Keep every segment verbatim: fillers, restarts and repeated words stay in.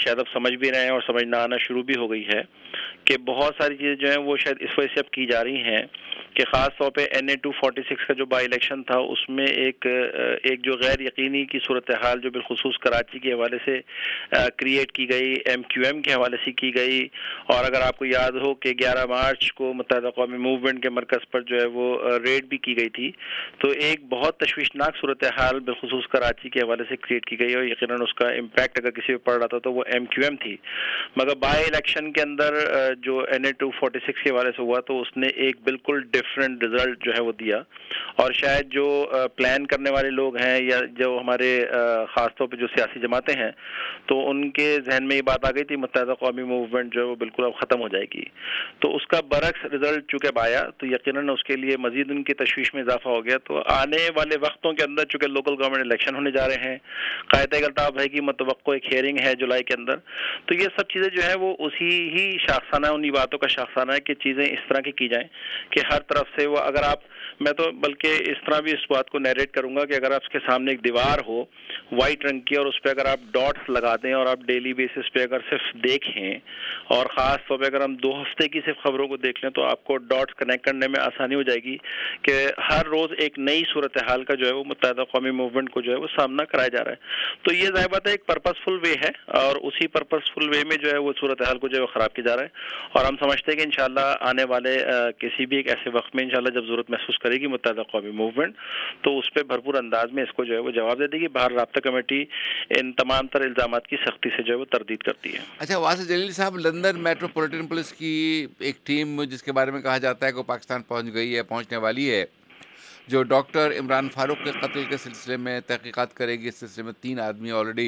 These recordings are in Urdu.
شاید اب سمجھ بھی رہے ہیں اور سمجھنا آنا شروع بھی ہو گئی ہے کہ بہت ساری چیزیں جو ہیں وہ شاید اس وجہ سے اب کی جا رہی ہیں کہ خاص طور پہ N A two forty six کا جو بائی الیکشن تھا اس میں ایک ایک جو غیر یقینی کی صورتحال جو بالخصوص کراچی کے حوالے سے کریٹ کی گئی، ایم کیو ایم کے حوالے سے کی گئی، اور اگر آپ کو یاد ہو کہ گیارہ مارچ کو متحدہ قومی موومنٹ کے مرکز پر جو ہے وہ ریڈ بھی کی گئی تھی، تو ایک بہت تشویشناک صورتحال بالخصوص کراچی کے حوالے سے کریٹ کی گئی، اور یقیناً اس کا امپیکٹ اگر کسی پہ پڑ رہا تھا تو وہ ایم کیو ایم تھی۔ مگر بائی الیکشن کے اندر جو N A two forty six کے حوالے سے ہوا تو اس نے ایک بالکل ڈفرینٹ رزلٹ جو ہے وہ دیا، اور شاید جو پلان کرنے والے لوگ ہیں یا جو ہمارے خاص طور پہ جو سیاسی جماعتیں ہیں تو ان کے ذہن میں یہ بات آ گئی تھی متحدہ قومی موومنٹ جو ہے وہ بالکل اب ختم ہو جائے گی، تو اس کا برعکس رزلٹ چونکہ آیا تو یقیناً اس کے لیے مزید ان کی تشویش میں اضافہ ہو گیا۔ تو آنے والے وقتوں کے اندر چونکہ لوکل گورنمنٹ الیکشن ہونے جا رہے ہیں، قائد الطاف بھائی کی متوقع ایک ہیئرنگ ہے جولائی کے اندر، تو یہ سب چیزیں جو ہیں وہ اسی ہی شاخسانہ انہی باتوں کا شاخسانہ ہے کہ چیزیں اس طرح کی کی جائیں کہ ہر طرف سے وہ، اگر آپ، میں تو بلکہ اس طرح بھی اس بات کو نیریٹ کروں گا کہ اگر آپ کے سامنے ایک دیوار ہو وائٹ رنگ کی اور اس پہ اگر آپ ڈاٹس لگا دیں اور آپ ڈیلی بیسس پہ اگر صرف دیکھیں، اور خاص طور پہ اگر ہم دو ہفتے کی صرف خبروں کو دیکھ لیں تو آپ کو ڈاٹس کنیکٹ کرنے میں آسانی ہو جائے گی کہ ہر روز ایک نئی صورتحال کا جو ہے وہ متحدہ قومی موومنٹ کو جو ہے وہ سامنا کرایا جا رہا ہے۔ تو یہ ظاہر بات ہے ایک پرپز فل وے ہے، اور اسی پرپز فل وے میں جو ہے وہ صورتحال کو جو ہے وہ خراب کیا جا رہا ہے، اور ہم سمجھتے ہیں کہ انشاءاللہ آنے والے کسی بھی ایک ایسے وقت میں انشاءاللہ جب ضرورت محسوس کرے گی متحدہ قومی موومنٹ تو اس پہ بھرپور انداز میں اس کو جو ہے وہ جواب دے دے گی۔ باہر رابطہ کمیٹی ان تمام تر الزامات کی سختی سے جو ہے وہ تردید کرتی ہے۔ اچھا واسع جلیل صاحب، لندن میٹروپولیٹن پولیس کی ایک ٹیم جس کے بارے میں کہا جاتا ہے کہ وہ پاکستان پہنچ گئی ہے، پہنچنے والی ہے، جو ڈاکٹر عمران فاروق کے قتل کے سلسلے میں تحقیقات کرے گی، اس سلسلے میں تین آدمی آلریڈی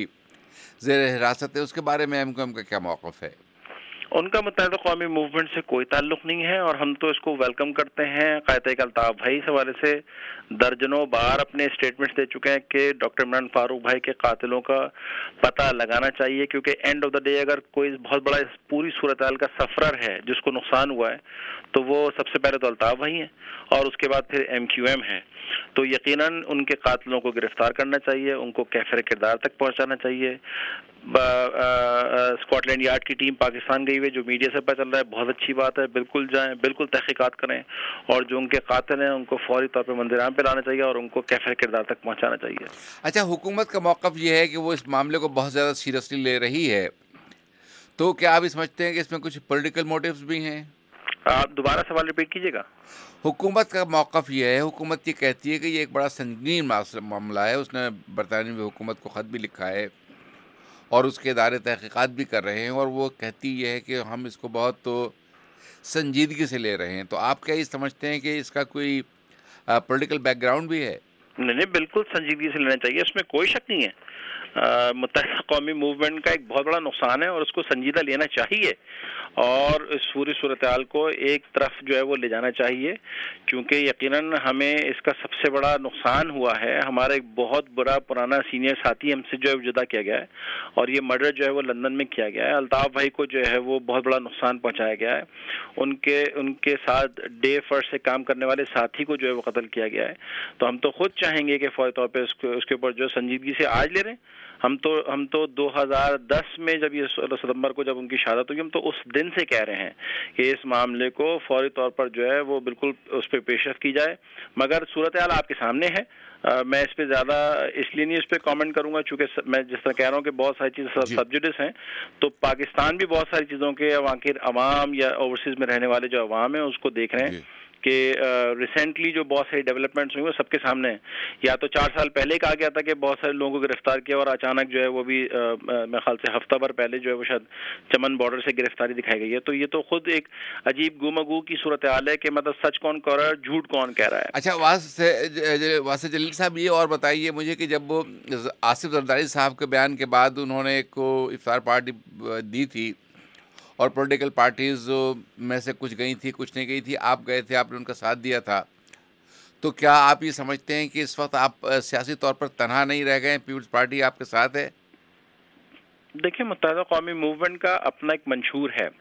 زیر حراست ہے، اس کے بارے میں ایم کیو ایم کا کیا موقف ہے؟ ان کا متحدہ قومی موومنٹ سے کوئی تعلق نہیں ہے، اور ہم تو اس کو ویلکم کرتے ہیں۔ قائد الطاف بھائی اس حوالے سے درجنوں بار اپنے اسٹیٹمنٹس دے چکے ہیں کہ ڈاکٹر عمران فاروق بھائی کے قاتلوں کا پتہ لگانا چاہیے، کیونکہ اینڈ آف دا ڈے اگر کوئی بہت بڑا اس پوری صورتحال کا سفرر ہے جس کو نقصان ہوا ہے تو وہ سب سے پہلے تو الطاف بھائی ہیں، اور اس کے بعد پھر ایم کیو ایم ہے۔ تو یقیناً ان کے قاتلوں کو گرفتار کرنا چاہیے، ان کو کیفر کردار تک پہنچانا چاہیے۔ اسکاٹ لینڈ یارڈ کی ٹیم پاکستان گئی ہوئی جو میڈیا سے پتہ چل رہا ہے، بہت اچھی بات ہے، بالکل جائیں، بالکل تحقیقات کریں، اور جو ان کے قاتل ہیں ان کو فوری طور پہ منظر عام پہ لانا چاہیے اور ان کو کیفر کردار تک پہنچانا چاہیے۔ اچھا، حکومت کا موقف یہ ہے کہ وہ اس معاملے کو بہت زیادہ سیریسلی لے رہی ہے، تو کیا آپ سمجھتے ہیں کہ اس میں کچھ پولیٹیکل موٹیوز بھی ہیں؟ آپ دوبارہ سوال ریپیٹ کیجیے گا۔ حکومت کا موقف یہ ہے، حکومت یہ کہتی ہے کہ یہ ایک بڑا سنگین معاملہ ہے، اس نے برطانوی حکومت کو خط بھی لکھا ہے اور اس کے ادارے تحقیقات بھی کر رہے ہیں، اور وہ کہتی یہ ہے کہ ہم اس کو بہت تو سنجیدگی سے لے رہے ہیں۔ تو آپ کیا یہ سمجھتے ہیں کہ اس کا کوئی پولیٹیکل بیک گراؤنڈ بھی ہے؟ نہیں نہیں، بالکل سنجیدگی سے لینا چاہیے، اس میں کوئی شک نہیں ہے۔ متحدہ قومی موومنٹ کا ایک بہت بڑا نقصان ہے اور اس کو سنجیدہ لینا چاہیے، اور اس پوری صورتحال کو ایک طرف جو ہے وہ لے جانا چاہیے، کیونکہ یقیناً ہمیں اس کا سب سے بڑا نقصان ہوا ہے۔ ہمارا ایک بہت بڑا پرانا سینئر ساتھی ہم سے جو ہے جدا کیا گیا ہے، اور یہ مرڈر جو ہے وہ لندن میں کیا گیا ہے۔ الطاف بھائی کو جو ہے وہ بہت بڑا نقصان پہنچایا گیا ہے، ان کے ان کے ساتھ ڈے فرسٹ سے کام کرنے والے ساتھی کو جو ہے وہ قتل کیا گیا ہے۔ تو ہم تو خود چاہیں گے کہ فوری طور پہ اس کو اس کے اوپر جو سنجیدگی سے آج لے رہے ہیں۔ ہم تو ہم تو دو ہزار دس میں جب یہ سولہ ستمبر کو جب ان کی شہادت ہوئی، ہم تو اس دن سے کہہ رہے ہیں کہ اس معاملے کو فوری طور پر جو ہے وہ بالکل اس پہ پیش رفت کی جائے، مگر صورتحال آپ کے سامنے ہے۔ میں اس پہ زیادہ اس لیے نہیں اس پہ کامنٹ کروں گا چونکہ میں جس طرح کہہ رہا ہوں کہ بہت ساری چیزیں سبجیکٹس ہیں، تو پاکستان بھی بہت ساری چیزوں کے عوام یا اوورسیز میں رہنے والے جو عوام ہیں اس کو دیکھ رہے ہیں کہ ریسنٹلی جو بہت ساری ڈیولپمنٹس ہوئی وہ سب کے سامنے ہیں۔ یا تو چار سال پہلے کہا گیا تھا کہ بہت سارے لوگوں کو گرفتار کیا، اور اچانک جو ہے وہ بھی میرے خیال سے ہفتہ بھر پہلے جو ہے وہ شاید چمن بارڈر سے گرفتاری دکھائی گئی ہے۔ تو یہ تو خود ایک عجیب گفتگو کی صورتحال ہے کہ مطلب سچ کون کہہ رہا ہے، جھوٹ کون کہہ رہا ہے۔ اچھا واسع جلیل صاحب، یہ اور بتائیے مجھے کہ جب وہ آصف زرداری صاحب کے بیان کے بعد انہوں نے ایک افطار پارٹی دی تھی اور پولیٹیکل پارٹیز میں سے کچھ گئی تھی کچھ نہیں گئی تھی، آپ گئے تھے، آپ نے ان کا ساتھ دیا تھا، تو کیا آپ یہ سمجھتے ہیں کہ اس وقت آپ سیاسی طور پر تنہا نہیں رہ گئے، پیپلز پارٹی آپ کے ساتھ ہے؟ دیکھیں، متحدہ قومی موومنٹ کا اپنا ایک منشور ہے،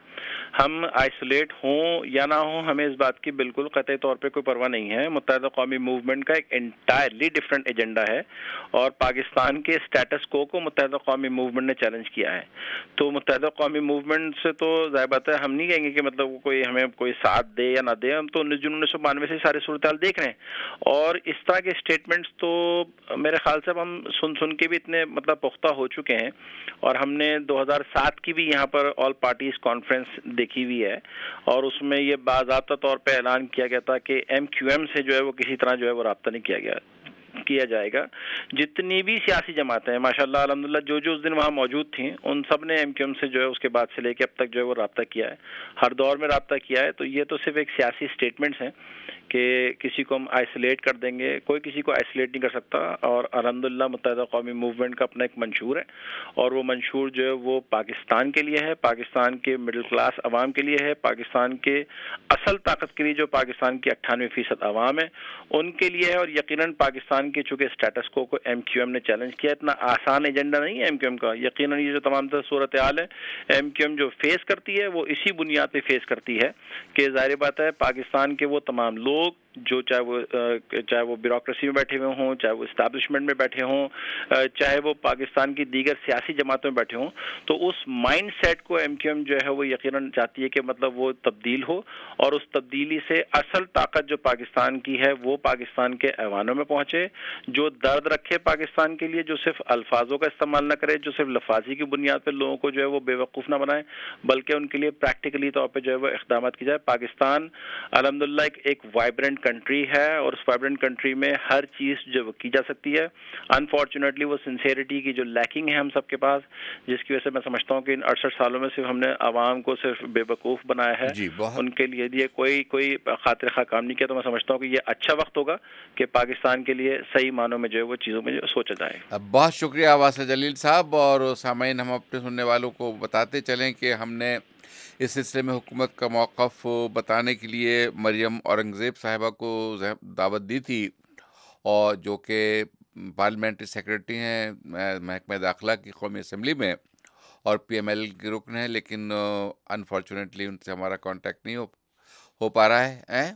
ہم آئسولیٹ ہوں یا نہ ہوں ہمیں اس بات کی بالکل قطعی طور پہ کوئی پرواہ نہیں ہے. متحدہ قومی موومنٹ کا ایک انٹائرلی ڈفرینٹ ایجنڈا ہے اور پاکستان کے اسٹیٹس کو کو متحدہ قومی موومنٹ نے چیلنج کیا ہے. تو متحدہ قومی موومنٹ سے تو ظاہر بات ہے ہم نہیں کہیں گے کہ مطلب کوئی ہمیں کوئی ساتھ دے یا نہ دے, ہم تو جن انیس سو بانوے سے سارے صورتحال دیکھ رہے ہیں اور اس طرح کے اسٹیٹمنٹس تو میرے خیال سے ہم سن سن کے بھی اتنے مطلب پختہ ہو چکے ہیں. اور ہم نے دو ہزار سات کی بھی یہاں پر آل پارٹیز کانفرنس دیکھی ہوئی ہے اور اس میں یہ باضابطہ طور پہ اعلان کیا گیا تھا کہ ایم کیو ایم سے جو ہے وہ کسی طرح جو ہے وہ رابطہ نہیں کیا گیا کیا جائے گا. جتنی بھی سیاسی جماعتیں ہیں ماشاءاللہ الحمدللہ جو جو اس دن وہاں موجود تھیں ان سب نے ایم کیو ایم سے جو ہے اس کے بعد سے لے کے اب تک جو ہے وہ رابطہ کیا ہے, ہر دور میں رابطہ کیا ہے. تو یہ تو صرف ایک سیاسی اسٹیٹمنٹس ہیں کہ کسی کو ہم آئسولیٹ کر دیں گے, کوئی کسی کو آئسولیٹ نہیں کر سکتا. اور الحمدللہ متحدہ قومی موومنٹ کا اپنا ایک منشور ہے اور وہ منشور جو ہے وہ پاکستان کے لیے ہے, پاکستان کے مڈل کلاس عوام کے لیے ہے, پاکستان کے اصل طاقت کے لیے جو پاکستان کی اٹھانوے فیصد عوام ہے ان کے لیے ہے. اور یقیناً پاکستان کے چونکہ اسٹیٹس کو کو ایم کیو ایم نے چیلنج کیا, اتنا آسان ایجنڈا نہیں ہے ایم کیو ایم کا. یقیناً یہ جو تمام تر صورتحال ہے ایم کیو ایم جو فیس کرتی ہے وہ اسی بنیاد پہ فیس کرتی ہے کہ ظاہر بات ہے پاکستان کے وہ تمام لوگ جو چاہے وہ چاہے وہ بیوروکریسی میں بیٹھے ہوئے ہوں, چاہے وہ اسٹیبلشمنٹ میں بیٹھے ہوں, چاہے وہ پاکستان کی دیگر سیاسی جماعتوں میں بیٹھے ہوں, تو اس مائنڈ سیٹ کو ایم کیو ایم جو ہے وہ یقیناً چاہتی ہے کہ مطلب وہ تبدیل ہو اور اس تبدیلی سے اصل طاقت جو پاکستان کی ہے وہ پاکستان کے ایوانوں میں پہنچے, جو درد رکھے پاکستان کے لیے, جو صرف الفاظوں کا استعمال نہ کرے, جو صرف لفاظی کی بنیاد پہ لوگوں کو جو ہے وہ بے وقوف نہ بنائے بلکہ ان کے لیے پریکٹیکلی طور پہ جو ہے وہ اقدامات کی جائے. پاکستان الحمدللہ ایک ایک وائبرنٹ کنٹری ہے اور اس وائبرنٹ کنٹری میں ہر چیز جو کی جا سکتی ہے. انفارچونیٹلی وہ سنسیئرٹی کی جو لیکنگ ہے ہم سب کے پاس, جس کی وجہ سے میں سمجھتا ہوں کہ ان اڑسٹھ سالوں میں صرف ہم نے عوام کو صرف بے وقوف بنایا ہے, جی بہت ان کے لیے یہ کوئی کوئی خاطر خواہ کام نہیں کیا. تو میں سمجھتا ہوں کہ یہ اچھا وقت ہوگا کہ پاکستان کے لیے صحیح معنوں میں جو ہے وہ چیزوں میں جو سوچا جائے. بہت شکریہ واسع جلیل صاحب. اور سامعین ہم اپنے سننے والوں کو بتاتے چلیں کہ ہم نے اس سلسلے میں حکومت کا موقف بتانے کے لیے مریم اورنگزیب صاحبہ کو دعوت دی تھی, اور جو کہ پارلیمنٹری سیکرٹری ہیں محکمہ داخلہ کی قومی اسمبلی میں اور پی ایم ایل کے رکن ہیں, لیکن انفارچونیٹلی ان سے ہمارا کانٹیکٹ نہیں ہو ہو پا رہا ہے.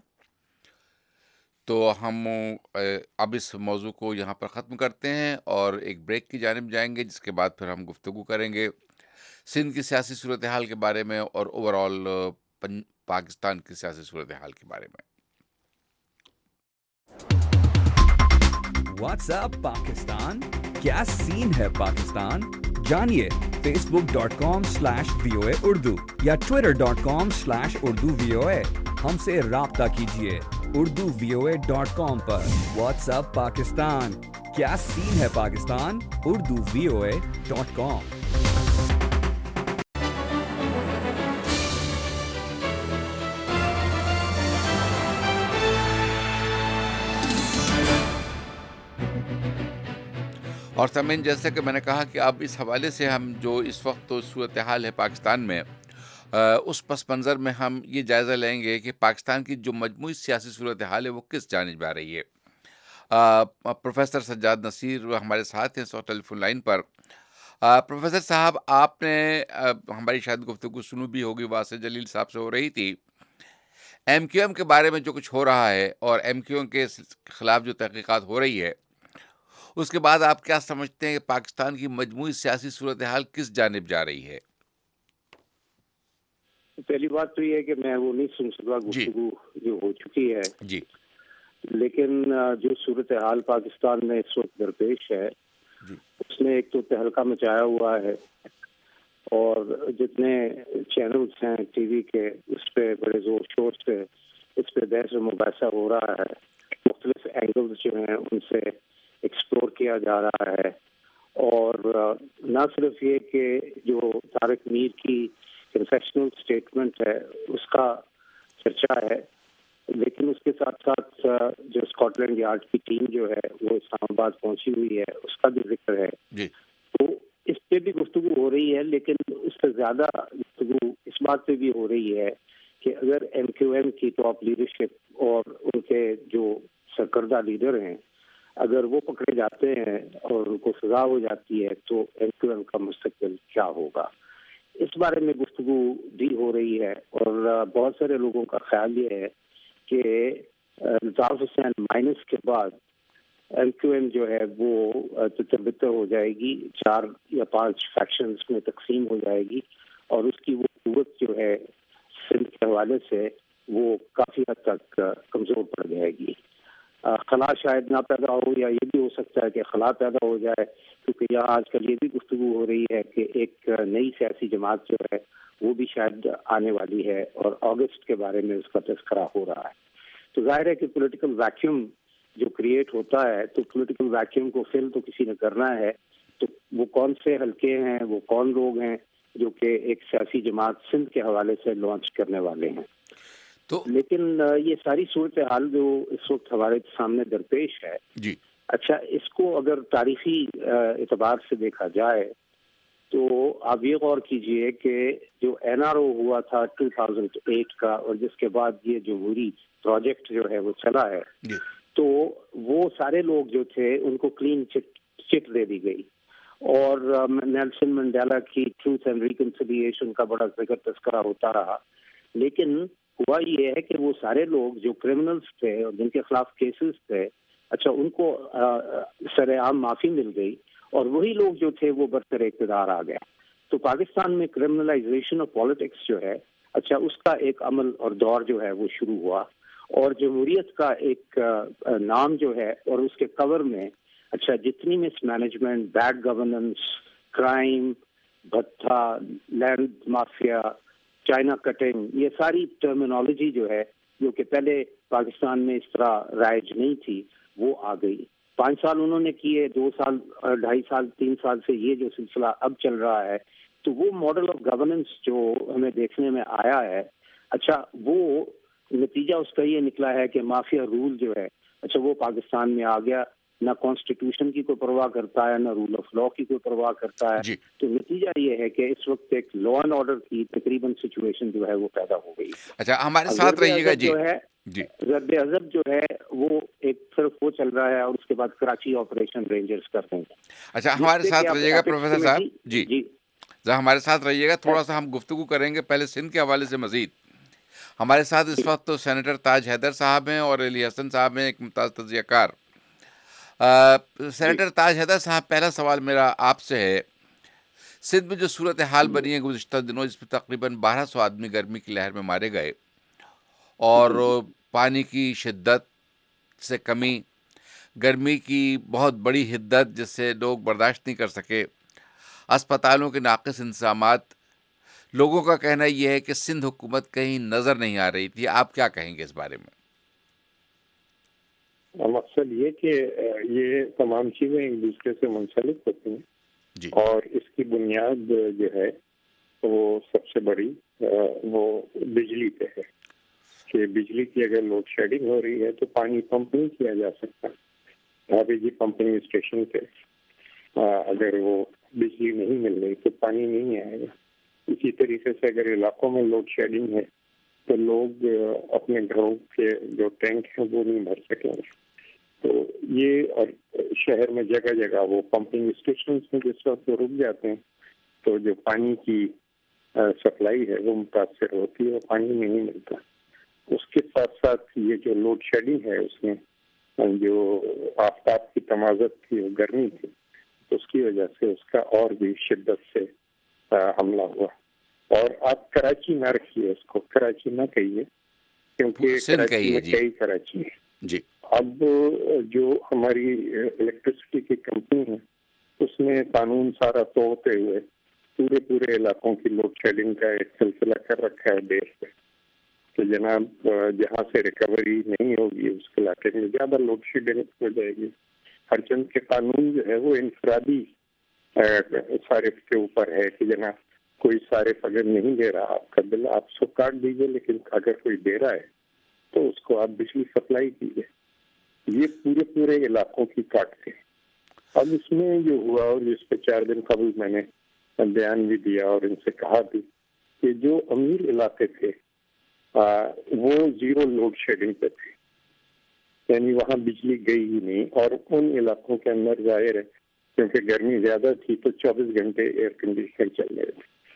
تو ہم اب اس موضوع کو یہاں پر ختم کرتے ہیں اور ایک بریک کی جانب جائیں گے, جس کے بعد پھر ہم گفتگو کریں گے سندھ کی سیاسی صورتحال کے بارے میں اور اوور آل پاکستان کی سیاسی صورتحال کے بارے میں. واٹس اپ پاکستان, کیا سین ہے پاکستان, جانیے Facebook dot com slash V O A Urdu یا Twitter dot com slash Urdu V O A. ہم سے رابطہ کیجیے Urdu V O A dot com پر. واٹس اپ پاکستان, کیا سین ہے Pakistan, Urdu V O A dot com. اور سامعین, جیسے کہ میں نے کہا کہ اب اس حوالے سے ہم جو اس وقت تو صورتحال ہے پاکستان میں, اس پس منظر میں ہم یہ جائزہ لیں گے کہ پاکستان کی جو مجموعی سیاسی صورتحال ہے وہ کس جانب آ رہی ہے. پروفیسر سجاد نصیر ہمارے ساتھ ہیں اس وقت ٹیلی فون لائن پر. پروفیسر صاحب, آپ نے ہماری شاید گفتگو سنو بھی ہوگی, واسع جلیل صاحب سے ہو رہی تھی, ایم کیو ایم کے بارے میں جو کچھ ہو رہا ہے اور ایم کیو ایم کے خلاف جو تحقیقات ہو رہی ہے, اس کے بعد آپ کیا سمجھتے ہیں کہ پاکستان کی مجموعی سیاسی صورتحال کس جانب جا رہی ہے؟ پہلی بات تو یہ ہے کہ میں وہ نہیں سن سکا گفتگو جو ہو چکی ہے, جی, لیکن جو صورتحال پاکستان میں اس وقت درپیش ہے جی, اس نے ایک تو تہلکہ مچایا ہوا ہے اور جتنے چینلز ہیں ٹی وی کے اس پہ بڑے زور شور سے اس پہ بحث و مباحثہ ہو رہا ہے, مختلف اینگلز جو ہیں ان سے ایکسپلور کیا جا رہا ہے. اور نہ صرف یہ کہ جو طارق میر کی کنفیشنل اسٹیٹمنٹ ہے اس کا چرچا ہے, لیکن اس کے ساتھ ساتھ جو اسکاٹ لینڈ یارڈ کی ٹیم جو ہے وہ اسلام آباد پہنچی ہوئی ہے اس کا بھی ذکر ہے. جی, تو اس پہ بھی گفتگو ہو رہی ہے, لیکن اس سے زیادہ گفتگو اس بات پہ بھی ہو رہی ہے کہ اگر ایم کیو ایم کی ٹاپ لیڈرشپ اور ان کے جو سرکردہ لیڈر ہیں اگر وہ پکڑے جاتے ہیں اور ان کو سزا ہو جاتی ہے تو ایم کیو ایم کا مستقبل کیا ہوگا. اس بارے میں گفتگو بھی ہو رہی ہے، اور بہت سارے لوگوں کا خیال یہ ہے کہ الطاف حسین مائنس کے بعد ایل کیو ایم جو ہے وہ تتربتر ہو جائے گی، چار یا پانچ فیکشنز میں تقسیم ہو جائے گی، اور اس کی وہ قوت جو ہے سندھ کے حوالے سے وہ کافی حد تک کمزور پڑ جائے گی. خلا شاید نہ پیدا ہو، یا یہ بھی ہو سکتا ہے کہ خلا پیدا ہو جائے، کیونکہ یہاں آج کل یہ بھی گفتگو ہو رہی ہے کہ ایک نئی سیاسی جماعت جو ہے وہ بھی شاید آنے والی ہے، اور اگست کے بارے میں اس کا تذکرہ ہو رہا ہے. تو ظاہر ہے کہ پولیٹیکل ویکیوم جو کریٹ ہوتا ہے، تو پولیٹیکل ویکیوم کو فل تو کسی نے کرنا ہے. تو وہ کون سے حلقے ہیں، وہ کون لوگ ہیں جو کہ ایک سیاسی جماعت سندھ کے حوالے سے لانچ کرنے والے ہیں. تو لیکن یہ ساری صورتحال جو اس وقت ہمارے سامنے درپیش ہے جی، اچھا، اس کو اگر تاریخی اعتبار سے دیکھا جائے تو آپ یہ غور کیجئے کہ جو این آر او ہوا تھا دو ہزار آٹھ کا، اور جس کے بعد یہ جمہوری پروجیکٹ جو ہے وہ چلا ہے، تو وہ سارے لوگ جو تھے ان کو کلین چٹ چٹ دے دی گئی، اور نیلسن منڈیلا کی ٹروتھ اینڈ ریکنسیلیشن کا بڑا ذکر تذکرہ ہوتا رہا. لیکن ہوا یہ ہے کہ وہ سارے لوگ جو کرمنلز تھے اور جن کے خلاف کیسز تھے، اچھا ان کو سر عام معافی مل گئی، اور وہی لوگ جو تھے وہ برسر اقتدار آ گیا. تو پاکستان میں کرمنلائزیشن آف پالیٹکس جو ہے، اچھا اس کا ایک عمل اور دور جو ہے وہ شروع ہوا، اور جمہوریت کا ایک نام جو ہے اور اس کے کور میں اچھا جتنی mismanagement, bad governance, crime, بھتہ، لینڈ مافیا، چائنا کٹنگ، یہ ساری ٹرمینالوجی جو ہے جو کہ پہلے پاکستان میں اس طرح رائج نہیں تھی، وہ آ گئی. پانچ سال انہوں نے کیے، دو سال ڈھائی سال تین سال سے یہ جو سلسلہ اب چل رہا ہے، تو وہ ماڈل آف گورننس جو ہمیں دیکھنے میں آیا ہے، اچھا وہ نتیجہ اس کا یہ نکلا ہے کہ مافیا رول جو ہے اچھا وہ پاکستان میں آ گیا. نہ کانسٹیٹیوشن کی کوئی پرواہ کرتا ہے، نہ رول آف لا کی کوئی پرواہ کرتا ہے. تو نتیجہ یہ ہے کہ اس وقت ایک لا اینڈ آرڈر کی تقریباً سچویشن جو ہے وہ پیدا ہو گئی. اچھا ہمارے ساتھ رہیے گا. جی جی ضرب عضب جو ہے وہ ایک طرف وہ چل رہا ہے، اور اس کے بعد کراچی آپریشن رینجرز کرتے ہیں. اچھا ہمارے ساتھ رہیے گا پروفیسر صاحب. جی جی ہمارے ساتھ رہیے گا، تھوڑا سا ہم گفتگو کریں گے پہلے سندھ کے حوالے سے مزید. ہمارے ساتھ اس وقت تو سینیٹر تاج حیدر صاحب ہیں اور علی حسن صاحب ہیں، ایک ممتاز تجزیہ کار. سینیٹر تاج حیدر صاحب، پہلا سوال میرا آپ سے ہے، سندھ میں جو صورتحال بنی ہے گزشتہ دنوں، جس میں تقریباً بارہ سو آدمی گرمی کی لہر میں مارے گئے، اور پانی کی شدت سے کمی، گرمی کی بہت بڑی حدت جس سے لوگ برداشت نہیں کر سکے، اسپتالوں کے ناقص انتظامات، لوگوں کا کہنا یہ ہے کہ سندھ حکومت کہیں نظر نہیں آ رہی تھی. آپ کیا کہیں گے اس بارے میں؟ مقصد یہ کہ یہ تمام چیزیں ایک دوسرے سے منسلک ہوتی ہیں جی. اور اس کی بنیاد جو ہے وہ سب سے بڑی وہ بجلی پہ ہے کہ بجلی کی اگر لوڈ شیڈنگ ہو رہی ہے تو پانی پمپ نہیں کیا جا سکتا. ابھی جی پمپنگ اسٹیشن پہ اگر وہ بجلی نہیں مل رہی تو پانی نہیں آئے گا. اسی طریقے سے اگر علاقوں میں لوڈ شیڈنگ ہے تو لوگ اپنے گھروں کے جو ٹینک ہیں وہ نہیں بھر سکیں گے. تو یہ اور شہر میں جگہ جگہ وہ پمپنگ اسٹیشنز میں جس وقت وہ رک جاتے ہیں تو جو پانی کی سپلائی ہے وہ متاثر ہوتی ہے اور پانی نہیں ملتا. اس کے ساتھ ساتھ یہ جو لوڈ شیڈنگ ہے اس میں جو آفتاب کی تمازت تھی، گرمی تھی، تو اس کی وجہ سے اس کا اور بھی شدت سے حملہ ہوا. اور آپ کراچی نہ رکھیے، اس کو کراچی نہ کہیے کیونکہ کراچی میں کئی کراچی ہے. جی اب جو ہماری الیکٹرسٹی کی کمپنی ہے اس نے قانون سارا توڑتے ہوئے پورے پورے علاقوں کی لوڈ شیڈنگ کا ایک سلسلہ کر رکھا ہے دیر سے کہ جناب جہاں سے ریکوری نہیں ہوگی اس علاقے میں زیادہ لوڈ شیڈنگ ہو جائے گی. ہر چند کے قانون جو ہے وہ انفرادی صارف کے اوپر ہے کہ جناب کوئی صارف اگر نہیں دے رہا آپ کا بل آپ سو کاٹ دیجیے، لیکن اگر کوئی دے رہا ہے تو اس کو آپ بجلی سپلائی کیجیے. یہ پورے پورے علاقوں کی کاٹتے. اب اس میں جو ہوا اور جس پہ چار دن قبل میں نے بیان بھی دیا اور ان سے کہا بھی کہ جو امیر علاقے تھے وہ زیرو لوڈ شیڈنگ پہ تھے، یعنی وہاں بجلی گئی ہی نہیں. اور ان علاقوں کے اندر ظاہر ہے کیونکہ گرمی زیادہ تھی تو چوبیس گھنٹے ایئر کنڈیشنر چل رہے تھے.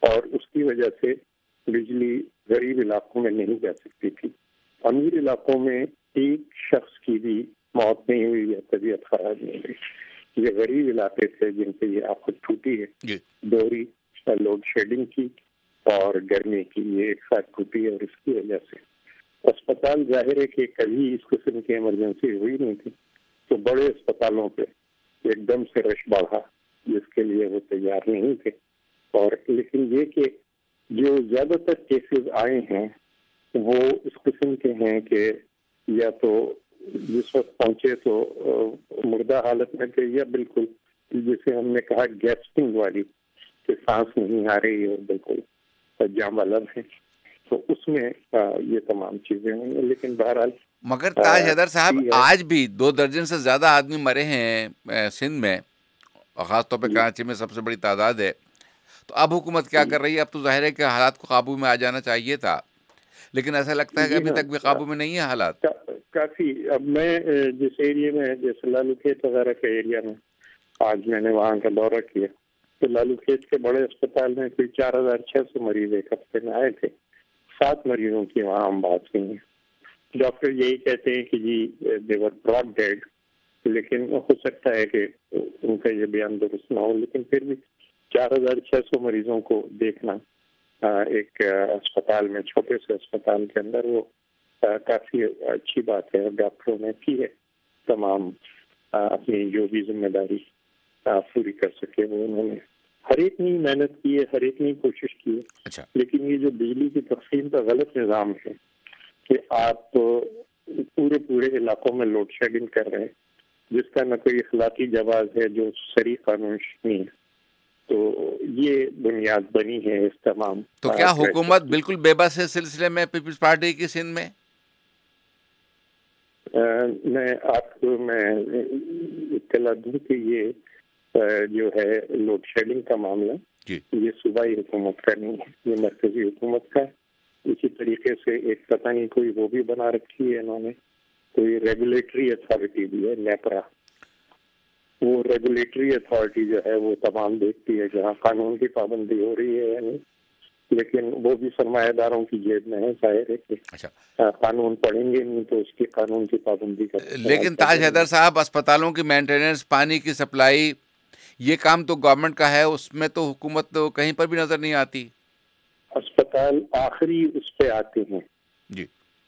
اور اس کی وجہ سے بجلی غریب علاقوں میں نہیں جا سکتی تھی. امیر علاقوں میں ایک شخص کی بھی موت نہیں ہوئی یا طبیعت خراب نہیں ہوئی. یہ غریب علاقے تھے جن سے یہ آفت ٹوٹی ہے, دوہری لوڈ شیڈنگ کی اور گرمی کی, یہ ایک ساتھ ٹوٹی ہے. اور اس کی وجہ سے اسپتال ظاہر ہے کہ کبھی اس قسم کی ایمرجنسی ہوئی نہیں تھی, تو بڑے اسپتالوں پہ ایک دم سے رش بڑھا جس کے لیے وہ تیار نہیں تھے. اور لیکن یہ کہ جو زیادہ تر کیسز آئے ہیں وہ اس قسم کے ہیں کہ یا تو جس وقت پہنچے تو مردہ حالت میں تھے, یا بالکل جسے ہم نے کہا گیسپنگ والی کہ سانس نہیں آ رہی اور بالکل جام الگ ہے, تو اس میں یہ تمام چیزیں ہوئی ہیں. لیکن بہرحال مگر تاج حیدر صاحب آج بھی دو درجن سے زیادہ آدمی مرے ہیں سندھ میں, اور خاص طور پہ کراچی میں سب سے بڑی تعداد ہے. تو اب حکومت کیا کر رہی ہے؟ اب تو ظاہر ہے کہ حالات کو قابو میں آ جانا چاہیے تھا, لیکن ایسا لگتا ہے کہ ابھی تک بھی قابو میں نہیں ہے حالات کافی. اب میں جس ایریا میں, جیسے لالو کھیت وغیرہ کے ایریا میں, آج میں نے وہاں کا دورہ کیا, تو لالو کھیت کے بڑے اسپتال میں کوئی چار ہزار چھ سو مریض ایک ہفتے میں آئے تھے. سات مریضوں کی وہاں ہم بات کی ہیں. ڈاکٹر یہی کہتے ہیں کہ جی دیور براڈ ڈیڈ, لیکن ہو سکتا ہے کہ ان کا یہ بیان درست نہ ہو, لیکن پھر بھی چار ہزار چھ سو مریضوں کو دیکھنا ایک اسپتال میں, چھوٹے سے اسپتال کے اندر, وہ کافی اچھی بات ہے. ڈاکٹروں نے کی ہے تمام اپنی جو بھی ذمہ داری پوری کر سکے وہ انہوں نے. ہر ایک نے محنت کی ہے, ہر ایک نے کوشش کی ہے. اچھا. لیکن یہ جو بجلی کی تقسیم کا غلط نظام ہے کہ آپ پورے پورے علاقوں میں لوڈ شیڈنگ کر رہے ہیں, جس کا نہ کوئی اخلاقی جواز ہے, جو صریح قانون نہیں ہے, تو یہ بنیاد بنی ہے اس تمام. تو کیا حکومت بالکل بے بس ہے سلسلے میں پیپلز پارٹی کی سندھ میں؟ میں آپ کو میں اطلاع دوں کہ یہ جو ہے لوڈ شیڈنگ کا معاملہ یہ صوبائی حکومت کا نہیں ہے, یہ مرکزی حکومت کا ہے. اسی طریقے سے ایک پتہ نہیں کوئی وہ بھی بنا رکھی ہے انہوں نے, کوئی ریگولیٹری اتھارٹی بھی ہے, نیپرا. وہ ریگولیٹری اتھارٹی جو ہے وہ تمام دیکھتی ہے جہاں قانون کی پابندی ہو رہی ہے یعنی, لیکن وہ بھی سرمایہ داروں کی جیب میں ہے. ظاہر ہے کہ قانون پڑھیں گے نہیں تو اس کی قانون کی پابندی کا. لیکن تاج حیدر صاحب, اسپتالوں کی مینٹیننس, پانی کی سپلائی, یہ کام تو گورنمنٹ کا ہے, اس میں تو حکومت تو کہیں پر بھی نظر نہیں آتی. اسپتال آخری اس پہ آتے ہیں جی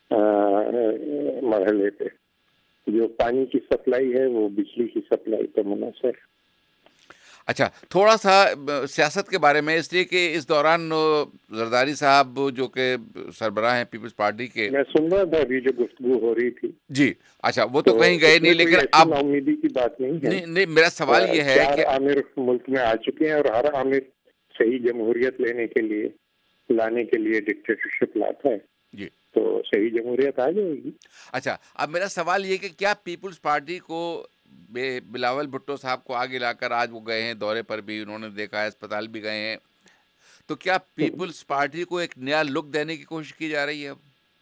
مرحلے پہ. جو پانی کی سپلائی ہے وہ بجلی کی سپلائی پر منحصر. اچھا, تھوڑا سا سیاست کے بارے میں, اس لیے کہ اس دوران زرداری صاحب جو کہ سربراہ ہیں پیپلز پارٹی کے, میں سن رہا تھا ابھی جو گفتگو ہو رہی تھی. جی اچھا, وہ تو کہیں گئے نہیں, لیکن اب امیدی کی بات نہیں ہے. نہیں نہیں, میرا سوال یہ ہے کہ عامر ملک میں آ چکے ہیں, اور ہر عامر صحیح جمہوریت لینے کے لیے لانے کے لیے ڈکٹیٹرشپ لاتا ہے, جی تو صحیح جمہوریت آ جائے گی. اچھا, اب میرا سوال یہ کہ کیا پیپلز پارٹی کو بلاول بھٹو صاحب کو آگے لا کر, آج وہ گئے ہیں دورے پر بھی, انہوں نے دیکھا ہے, اسپتال بھی گئے ہیں, تو کیا پیپلز پارٹی کو ایک نیا لک دینے کی کوشش کی جا رہی ہے اب؟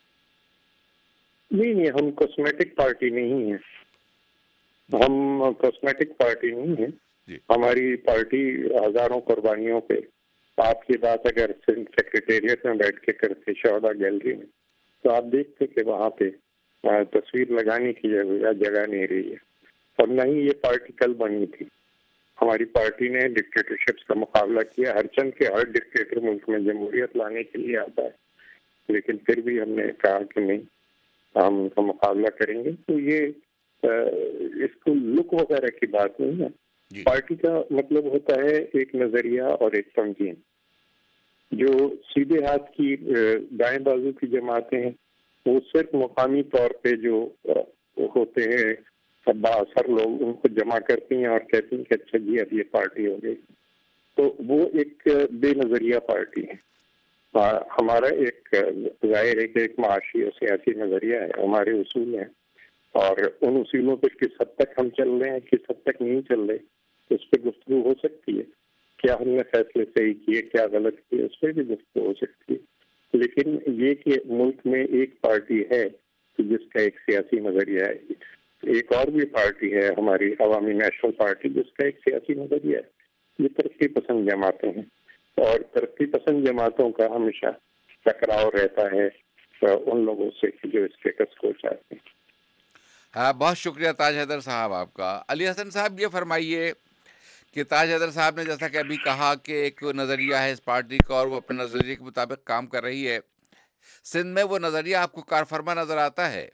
نہیں نہیں, ہم کاسمیٹک پارٹی نہیں ہیں, ہم کاسمیٹک پارٹی نہیں ہیں. ہماری پارٹی ہزاروں قربانیوں پہ. آپ کی بات اگر سیکریٹریٹ میں بیٹھ کے کرتے شہدا گیلری میں, تو آپ دیکھتے کہ وہاں پہ تصویر لگانے کی جگہ نہیں رہی ہے. اور نہ ہی یہ پارٹی کل بنی تھی. ہماری پارٹی نے ڈکٹیٹرشپ کا مقابلہ کیا. ہر چند کے ہر ڈکٹیٹر ملک میں جمہوریت لانے کے لیے آتا ہے, لیکن پھر بھی ہم نے کہا کہ نہیں, ہم ان کا مقابلہ کریں گے. تو یہ اس کو لک وغیرہ کی بات نہیں ہے. پارٹی کا مطلب ہوتا ہے ایک نظریہ اور ایک تنظیم. جو سیدھے ہاتھ کی دائیں بازو کی جماعتیں ہیں وہ صرف مقامی طور پہ جو ہوتے ہیں با اثر لوگ, ان کو جمع کرتی ہیں اور کہتی ہیں کہ اچھا جی اب یہ پارٹی ہو گئی. تو وہ ایک بے نظریہ پارٹی ہے. ہمارا ایک ظاہر ہے کہ ایک معاشی اور سیاسی نظریہ ہے, ہمارے اصول ہیں, اور ان اصولوں پہ کس حد تک ہم چل رہے ہیں, کس حد تک نہیں چل رہے, اس پہ گفتگو ہو سکتی ہے. کیا ہم نے فیصلے صحیح کیے, کیا غلط کیے, اس پہ بھی گفتگو ہو سکتی ہے. لیکن یہ کہ ملک میں ایک پارٹی ہے جس کا ایک سیاسی نظریہ ہے, ایک اور بھی پارٹی ہے ہماری عوامی نیشنل پارٹی جس کا ایک سیاسی نظریہ ہے, یہ ترقی پسند جماعتیں ہیں. اور ترقی پسند جماعتوں کا ہمیشہ ٹکراؤ رہتا ہے ان لوگوں سے جو اسٹیٹس کو چاہتے ہیں۔ ہاں، بہت شکریہ تاج حیدر صاحب آپ کا۔ علی حسن صاحب یہ فرمائیے کہ تاج حیدر صاحب نے جیسا کہ ابھی کہا کہ ایک نظریہ ہے اس پارٹی کا اور وہ اپنے نظریے کے مطابق کام کر رہی ہے، سندھ میں وہ نظریہ آپ کو کار فرما نظر آتا ہے؟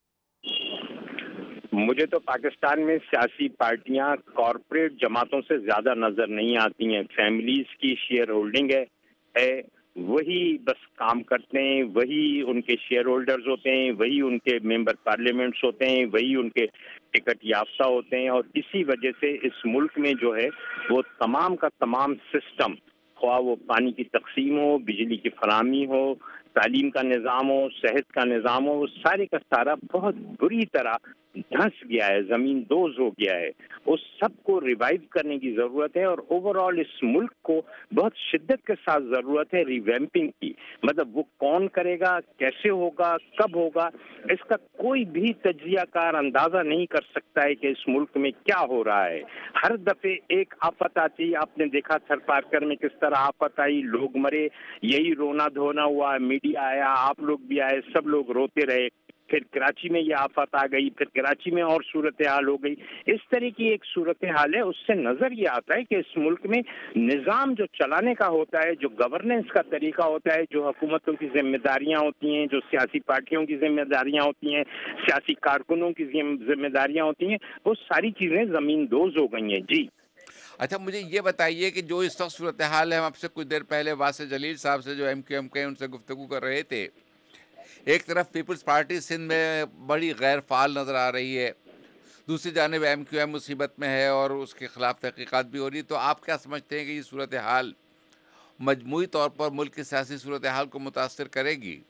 مجھے تو پاکستان میں سیاسی پارٹیاں کارپوریٹ جماعتوں سے زیادہ نظر نہیں آتی ہیں۔ فیملیز کی شیئر ہولڈنگ ہے ہے وہی بس کام کرتے ہیں، وہی ان کے شیئر ہولڈرز ہوتے ہیں، وہی ان کے ممبر پارلیمنٹس ہوتے ہیں، وہی ان کے ٹکٹ یافتہ ہوتے ہیں، اور اسی وجہ سے اس ملک میں جو ہے وہ تمام کا تمام سسٹم، خواہ وہ پانی کی تقسیم ہو، بجلی کی فراہمی ہو، تعلیم کا نظام ہو، صحت کا نظام ہو، وہ سارے کا سارا بہت بری طرح دھنس گیا ہے، زمین دوز ہو گیا ہے۔ اس سب کو ریوائیو کرنے کی ضرورت ہے، اور اوور آل اس ملک کو بہت شدت کے ساتھ ضرورت ہے ریویمپنگ کی۔ مطلب وہ کون کرے گا، کیسے ہوگا، کب ہوگا، اس کا کوئی بھی تجزیہ کار اندازہ نہیں کر سکتا ہے کہ اس ملک میں کیا ہو رہا ہے۔ ہر دفعے ایک آفت آتی، آپ نے دیکھا تھر پارکر میں کس طرح آفت آئی، لوگ مرے، یہی رونا دھونا ہوا، میڈیا آیا، آپ لوگ بھی آئے، سب لوگ روتے رہے۔ پھر کراچی میں یہ آفت آ گئی، پھر کراچی میں اور صورتحال ہو گئی۔ اس طرح کی ایک صورتحال ہے، اس سے نظر یہ آتا ہے کہ اس ملک میں نظام جو چلانے کا ہوتا ہے، جو گورننس کا طریقہ ہوتا ہے، جو حکومتوں کی ذمہ داریاں ہوتی ہیں، جو سیاسی پارٹیوں کی ذمہ داریاں ہوتی ہیں، سیاسی کارکنوں کی ذمہ داریاں ہوتی ہیں، وہ ساری چیزیں زمین دوز ہو گئی ہیں۔ جی اچھا، مجھے یہ بتائیے کہ جو اس وقت صورتحال ہے، ہم آپ سے کچھ دیر پہلے واسع جلیل صاحب سے جو ایم کیو ایم کے ان سے گفتگو کر رہے تھے، ایک طرف پیپلز پارٹی سندھ میں بڑی غیر فعال نظر آ رہی ہے، دوسری جانب ایم کیو ایم مصیبت میں ہے اور اس کے خلاف تحقیقات بھی ہو رہی ہے، تو آپ کیا سمجھتے ہیں کہ یہ صورتحال مجموعی طور پر ملک کی سیاسی صورتحال کو متاثر کرے گی؟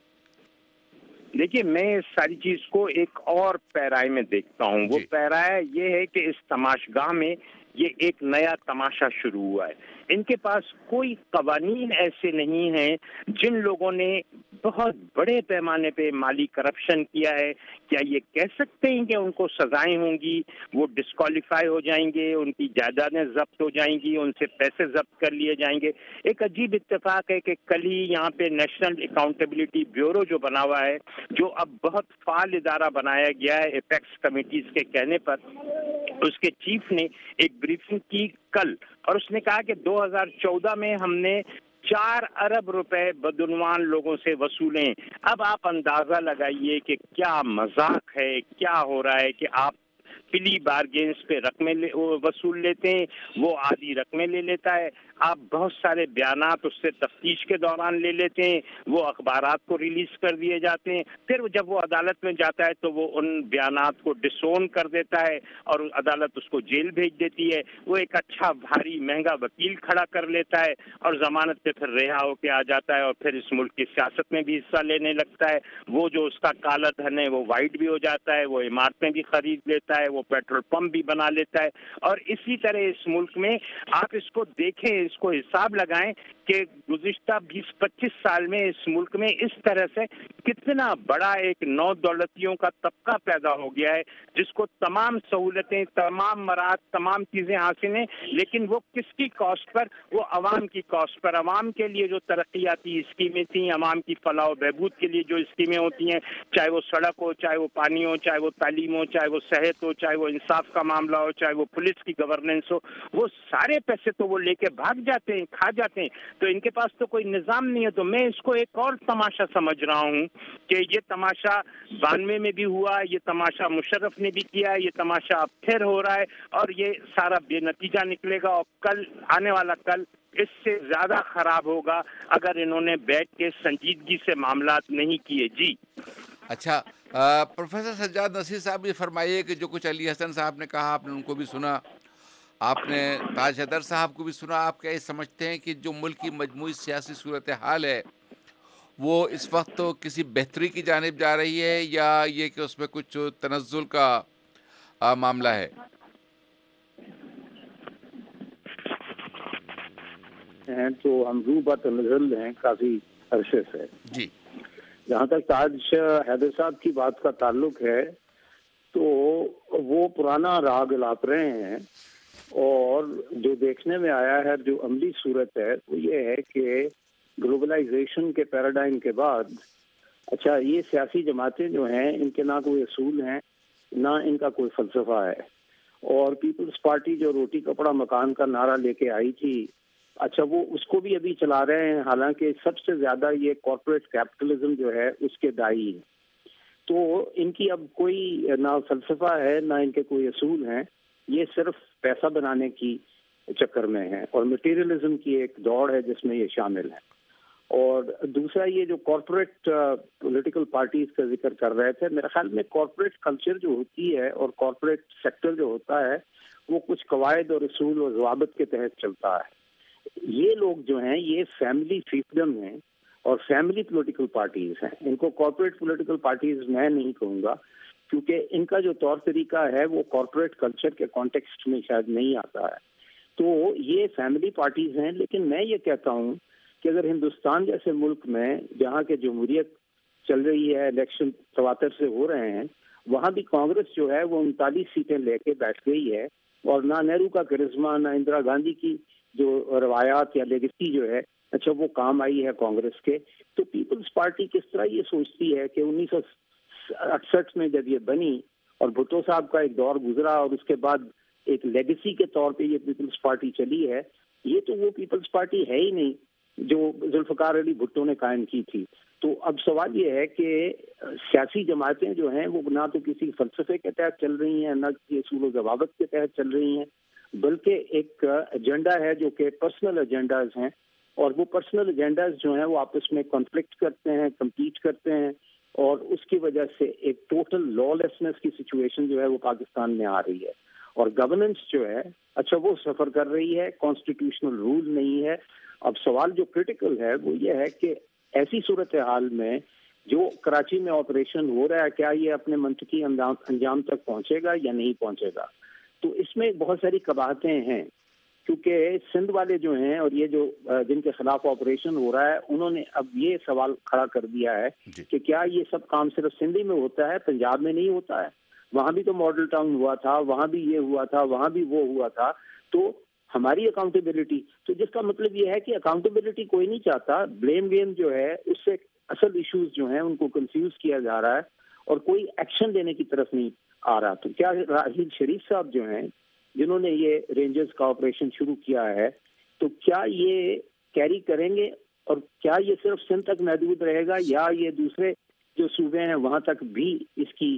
دیکھیے، میں اس ساری چیز کو ایک اور پیرائے میں دیکھتا ہوں۔ وہ جی پیرائے یہ ہے کہ اس تماشگاہ میں یہ ایک نیا تماشا شروع ہوا ہے۔ ان کے پاس کوئی قوانین ایسے نہیں ہیں۔ جن لوگوں نے بہت بڑے پیمانے پہ مالی کرپشن کیا ہے، کیا یہ کہہ سکتے ہیں کہ ان کو سزائیں ہوں گی، وہ ڈسکوالیفائی ہو جائیں گے، ان کی جائیدادیں ضبط ہو جائیں گی، ان سے پیسے ضبط کر لیے جائیں گے؟ ایک عجیب اتفاق ہے کہ کل ہی یہاں پہ نیشنل اکاؤنٹیبلٹی بیورو جو بنا ہوا ہے، جو اب بہت فعال ادارہ بنایا گیا ہے ایپیکس کمیٹیز کے کہنے پر، اس کے چیف نے ایک بریفنگ کی کل، اور اس نے کہا کہ دو ہزار چودہ میں ہم نے چار ارب روپے بدعنوان لوگوں سے وصولے۔ اب آپ اندازہ لگائیے کہ کیا مذاق ہے، کیا ہو رہا ہے کہ آپ پلی بارگینز پہ رقمیں وصول لیتے ہیں، وہ آدھی رقمیں لے لیتا ہے، آپ بہت سارے بیانات اس سے تفتیش کے دوران لے لیتے ہیں، وہ اخبارات کو ریلیز کر دیے جاتے ہیں، پھر جب وہ عدالت میں جاتا ہے تو وہ ان بیانات کو ڈسون کر دیتا ہے اور عدالت اس کو جیل بھیج دیتی ہے۔ وہ ایک اچھا بھاری مہنگا وکیل کھڑا کر لیتا ہے اور ضمانت پہ پھر رہا ہو کے آ جاتا ہے، اور پھر اس ملک کی سیاست میں بھی حصہ لینے لگتا ہے۔ وہ جو اس کا کالا دھن ہے وہ وائٹ بھی ہو جاتا ہے، وہ عمارتیں بھی خرید لیتا ہے، وہ پیٹرول پمپ بھی بنا لیتا ہے، اور اسی طرح اس ملک میں آپ اس کو دیکھیں، اس کو حساب لگائیں کہ گزشتہ بیس پچیس سال میں اس ملک میں اس طرح سے کتنا بڑا ایک نو دولتیوں کا طبقہ پیدا ہو گیا ہے، جس کو تمام سہولتیں، تمام مراد، تمام چیزیں حاصل ہیں، لیکن وہ کس کی کاسٹ پر؟ وہ عوام کی کاسٹ پر۔ عوام کے لیے جو ترقیاتی اسکیمیں تھیں، عوام کی فلاح و بہبود کے لیے جو اسکیمیں ہوتی ہیں، چاہے وہ سڑک ہو، چاہے وہ پانی ہو، چاہے وہ تعلیم ہو، چاہے وہ صحت ہو، چاہے وہ انصاف کا معاملہ ہو، چاہے وہ پولیس کی گورننس ہو، وہ سارے پیسے تو وہ لے کے بھاگ جاتے ہیں، کھا جاتے ہیں۔ تو ان کے پاس تو کوئی نظام نہیں ہے۔ تو میں اس کو ایک اور تماشا سمجھ رہا ہوں کہ یہ تماشا بانوے میں بھی ہوا، یہ تماشا مشرف نے بھی کیا، یہ تماشا اب پھر ہو رہا ہے، اور یہ سارا بے نتیجہ نکلے گا، اور کل آنے والا کل اس سے زیادہ خراب ہوگا اگر انہوں نے بیٹھ کے سنجیدگی سے معاملات نہیں کیے۔ جی اچھا، پروفیسر سجاد نصیر صاحب یہ فرمائیے کہ جو کچھ علی حسن صاحب نے کہا، آپ نے ان کو بھی سنا، آپ نے تاج حیدر صاحب کو بھی سنا، آپ کیا یہ سمجھتے ہیں کہ جو ملک کی مجموعی سیاسی صورتحال ہے وہ اس وقت تو کسی بہتری کی جانب جا رہی ہے، یا یہ کہ اس میں کچھ تنزل کا معاملہ ہے؟ تو ہم رو بات تنزل ہیں کافی عرصے سے۔ جی، جہاں تک تاج حیدر صاحب کی بات کا تعلق ہے تو وہ پرانا راگ لاپ رہے ہیں اور جو دیکھنے میں آیا ہے جو عملی صورت ہے وہ یہ ہے کہ گلوبلائزیشن کے پیراڈائم کے بعد اچھا یہ سیاسی جماعتیں جو ہیں ان کے نہ کوئی اصول ہیں نہ ان کا کوئی فلسفہ ہے. اور پیپلز پارٹی جو روٹی کپڑا مکان کا نعرہ لے کے آئی تھی اچھا وہ اس کو بھی ابھی چلا رہے ہیں، حالانکہ سب سے زیادہ یہ کارپوریٹ کیپٹلزم جو ہے اس کے دائی ہیں. تو ان کی اب کوئی نہ فلسفہ ہے نہ ان کے کوئی اصول ہیں، یہ صرف پیسہ بنانے کی چکر میں ہیں اور مٹیریلزم کی ایک دوڑ ہے جس میں یہ شامل ہے. اور دوسرا یہ جو کارپوریٹ پولیٹیکل پارٹیز کا ذکر کر رہے تھے، میرے خیال میں کارپوریٹ کلچر جو ہوتی ہے اور کارپوریٹ سیکٹر جو ہوتا ہے وہ کچھ قواعد اور اصول اور ضوابط کے تحت چلتا ہے. یہ لوگ جو ہیں یہ فیملی فیفڈم ہیں اور فیملی پولیٹیکل پارٹیز ہیں. ان کو کارپوریٹ پولیٹیکل پارٹیز میں نہیں کہوں گا کیونکہ ان کا جو طور طریقہ ہے وہ کارپوریٹ کلچر کے کانٹیکسٹ میں شاید نہیں آتا ہے. تو یہ فیملی پارٹیز ہیں. لیکن میں یہ کہتا ہوں کہ اگر ہندوستان جیسے ملک میں جہاں کے جمہوریت چل رہی ہے، الیکشن تواتر سے ہو رہے ہیں، وہاں بھی کانگریس جو ہے وہ انتالیس سیٹیں لے کے بیٹھ گئی ہے اور نہ نہرو کا کرزما نہ اندرا گاندھی کی جو روایات یا لیگیسی جو ہے اچھا وہ کام آئی ہے کانگریس کے. تو پیپلز پارٹی کس طرح یہ سوچتی ہے کہ انیس سو اڑسٹھ میں جب یہ بنی اور بھٹو صاحب کا ایک دور گزرا اور اس کے بعد ایک لیگیسی کے طور پہ یہ پیپلز پارٹی چلی ہے، یہ تو وہ پیپلز پارٹی ہے ہی نہیں جو ذوالفقار علی بھٹو نے قائم کی تھی. تو اب سوال یہ ہے کہ سیاسی جماعتیں جو ہیں وہ نہ تو کسی فلسفے کے تحت چل رہی ہیں نہ کسی اصول و ضوابط کے تحت چل رہی ہیں، بلکہ ایک ایجنڈا ہے جو کہ پرسنل ایجنڈاز ہیں اور وہ پرسنل ایجنڈاز جو ہیں وہ آپس میں کانفلکٹ کرتے ہیں، کمپیٹ کرتے ہیں اور اس کی وجہ سے ایک ٹوٹل لا لیسنس کی سچویشن جو ہے وہ پاکستان میں آ رہی ہے. اور گورننس جو ہے اچھا وہ سفر کر رہی ہے، کانسٹیٹیوشنل رول نہیں ہے. اب سوال جو کرٹیکل ہے وہ یہ ہے کہ ایسی صورتحال میں جو کراچی میں آپریشن ہو رہا ہے کیا یہ اپنے منطقی انجام تک پہنچے گا یا نہیں پہنچے گا. تو اس میں بہت ساری قباحتیں ہیں کیونکہ سندھ والے جو ہیں اور یہ جو جن کے خلاف آپریشن ہو رہا ہے انہوں نے اب یہ سوال کھڑا کر دیا ہے کہ کیا یہ سب کام صرف سندھ میں ہوتا ہے، پنجاب میں نہیں ہوتا ہے؟ وہاں بھی تو ماڈل ٹاؤن ہوا تھا، وہاں بھی یہ ہوا تھا، وہاں بھی وہ ہوا تھا. تو ہماری اکاؤنٹیبلٹی، تو جس کا مطلب یہ ہے کہ اکاؤنٹیبلٹی کوئی نہیں چاہتا. بلیم گیم جو ہے اس سے اصل ایشوز جو ہیں ان کو کنفیوز کیا جا رہا ہے اور کوئی ایکشن لینے کی طرف نہیں آ رہا. تو کیا راحیل شریف صاحب جو ہیں جنہوں نے یہ رینجرز کا آپریشن شروع کیا ہے تو کیا یہ کیری کریں گے اور کیا یہ صرف سندھ تک محدود رہے گا یا یہ دوسرے جو صوبے ہیں وہاں تک بھی اس کی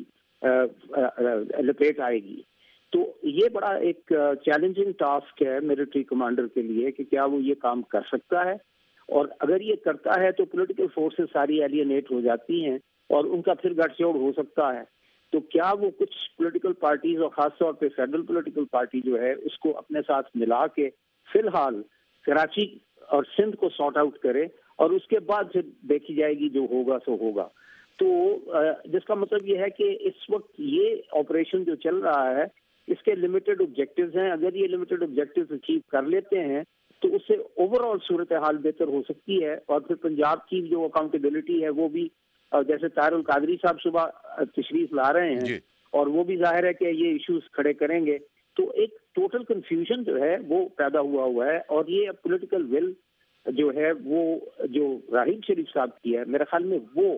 لپیٹ آئے گی؟ تو یہ بڑا ایک چیلنجنگ ٹاسک ہے ملٹری کمانڈر کے لیے کہ کیا وہ یہ کام کر سکتا ہے. اور اگر یہ کرتا ہے تو پولیٹیکل فورسز ساری ایلینیٹ ہو جاتی ہیں اور ان کا پھر گٹھ جوڑ ہو سکتا ہے. تو کیا وہ کچھ پولیٹیکل پارٹیز اور خاص طور پہ فیڈرل پولیٹیکل پارٹی جو ہے اس کو اپنے ساتھ ملا کے فی الحال کراچی اور سندھ کو سارٹ آؤٹ کرے اور اس کے بعد پھر دیکھی جائے گی جو ہوگا سو ہوگا. تو جس کا مطلب یہ ہے کہ اس وقت یہ آپریشن جو چل رہا ہے اس کے لمیٹڈ آبجیکٹیوز ہیں. اگر یہ لمیٹڈ آبجیکٹیوز اچیو کر لیتے ہیں تو اس سے اوور آل صورتحال بہتر ہو سکتی ہے اور پھر پنجاب کی جو اکاؤنٹیبلٹی ہے وہ بھی جیسے طاہر القادری صاحب صبح تشریف لا رہے ہیں اور وہ بھی ظاہر ہے کہ یہ ایشوز کھڑے کریں گے. تو ایک ٹوٹل کنفیوژن جو ہے وہ پیدا ہوا ہوا ہے اور یہ پولیٹیکل ول جو ہے وہ جو راحیل شریف صاحب کی ہے میرے خیال میں وہ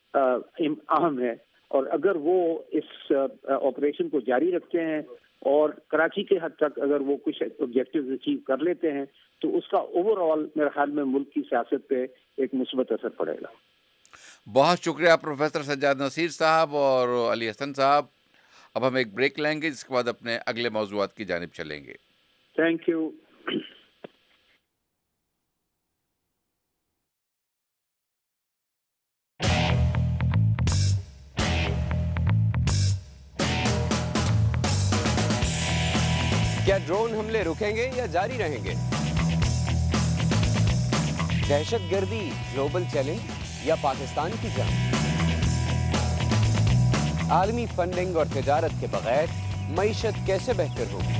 اہم ہے. اور اگر وہ اس آپریشن کو جاری رکھتے ہیں اور کراچی کے حد تک اگر وہ کچھ آبجیکٹیوز اچیو کر لیتے ہیں تو اس کا اوور آل میرے خیال میں ملک کی سیاست پہ ایک مثبت اثر پڑے گا. بہت شکریہ پروفیسر سجاد نصیر صاحب اور علی حسن صاحب. اب ہم ایک بریک لیں گے جس کے بعد اپنے اگلے موضوعات کی جانب چلیں گے. Thank you. کیا ڈرون حملے رکیں گے یا جاری رہیں گے؟ دہشت گردی گلوبل چیلنج یا پاکستان کی جنگ؟ عالمی فنڈنگ اور تجارت کے بغیر معیشت کیسے بہتر ہوگی؟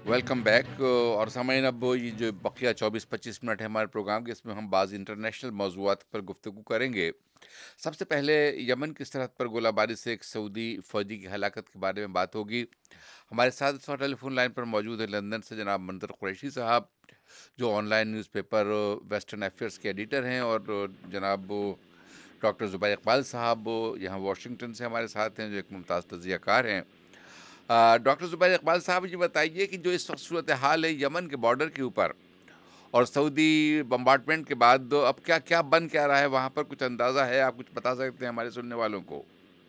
Welcome back. और सामईन, अब ये जो बकिया चौबीस पच्चीस मिनट है हमारे प्रोग्राम के, इसमें हम बाज़ इंटरनेशनल मौज़ूआत पर गुफ्तगू करेंगे। सबसे पहले यमन की सरहद पर गोलाबारी से एक सऊदी फ़ौजी की हलाकत के बारे में बात होगी। हमारे साथ इस वक्त टेलीफोन लाइन पर मौजूद है लंदन से जनाब मंजर कुरैशी साहब, जो ऑनलाइन न्यूज़पेपर वेस्टर्न अफेयर्स के एडिटर हैं, और जनाब डॉक्टर ज़ुबैर इकबाल साहब यहाँ वाशिंगटन से हमारे साथ हैं, जो एक मुमताज़ तज़ियाकार हैं। डॉक्टर ज़ुबैर इकबाल साहब, ये बताइए कि जो इस वक्त सूरत हाल है यमन के बॉर्डर के ऊपर और सऊदी बम्बार्डमेंट के बाद, अब क्या क्या बन क्या रहा है वहाँ पर, कुछ अंदाज़ा है? आप कुछ बता सकते हैं हमारे सुनने वालों को?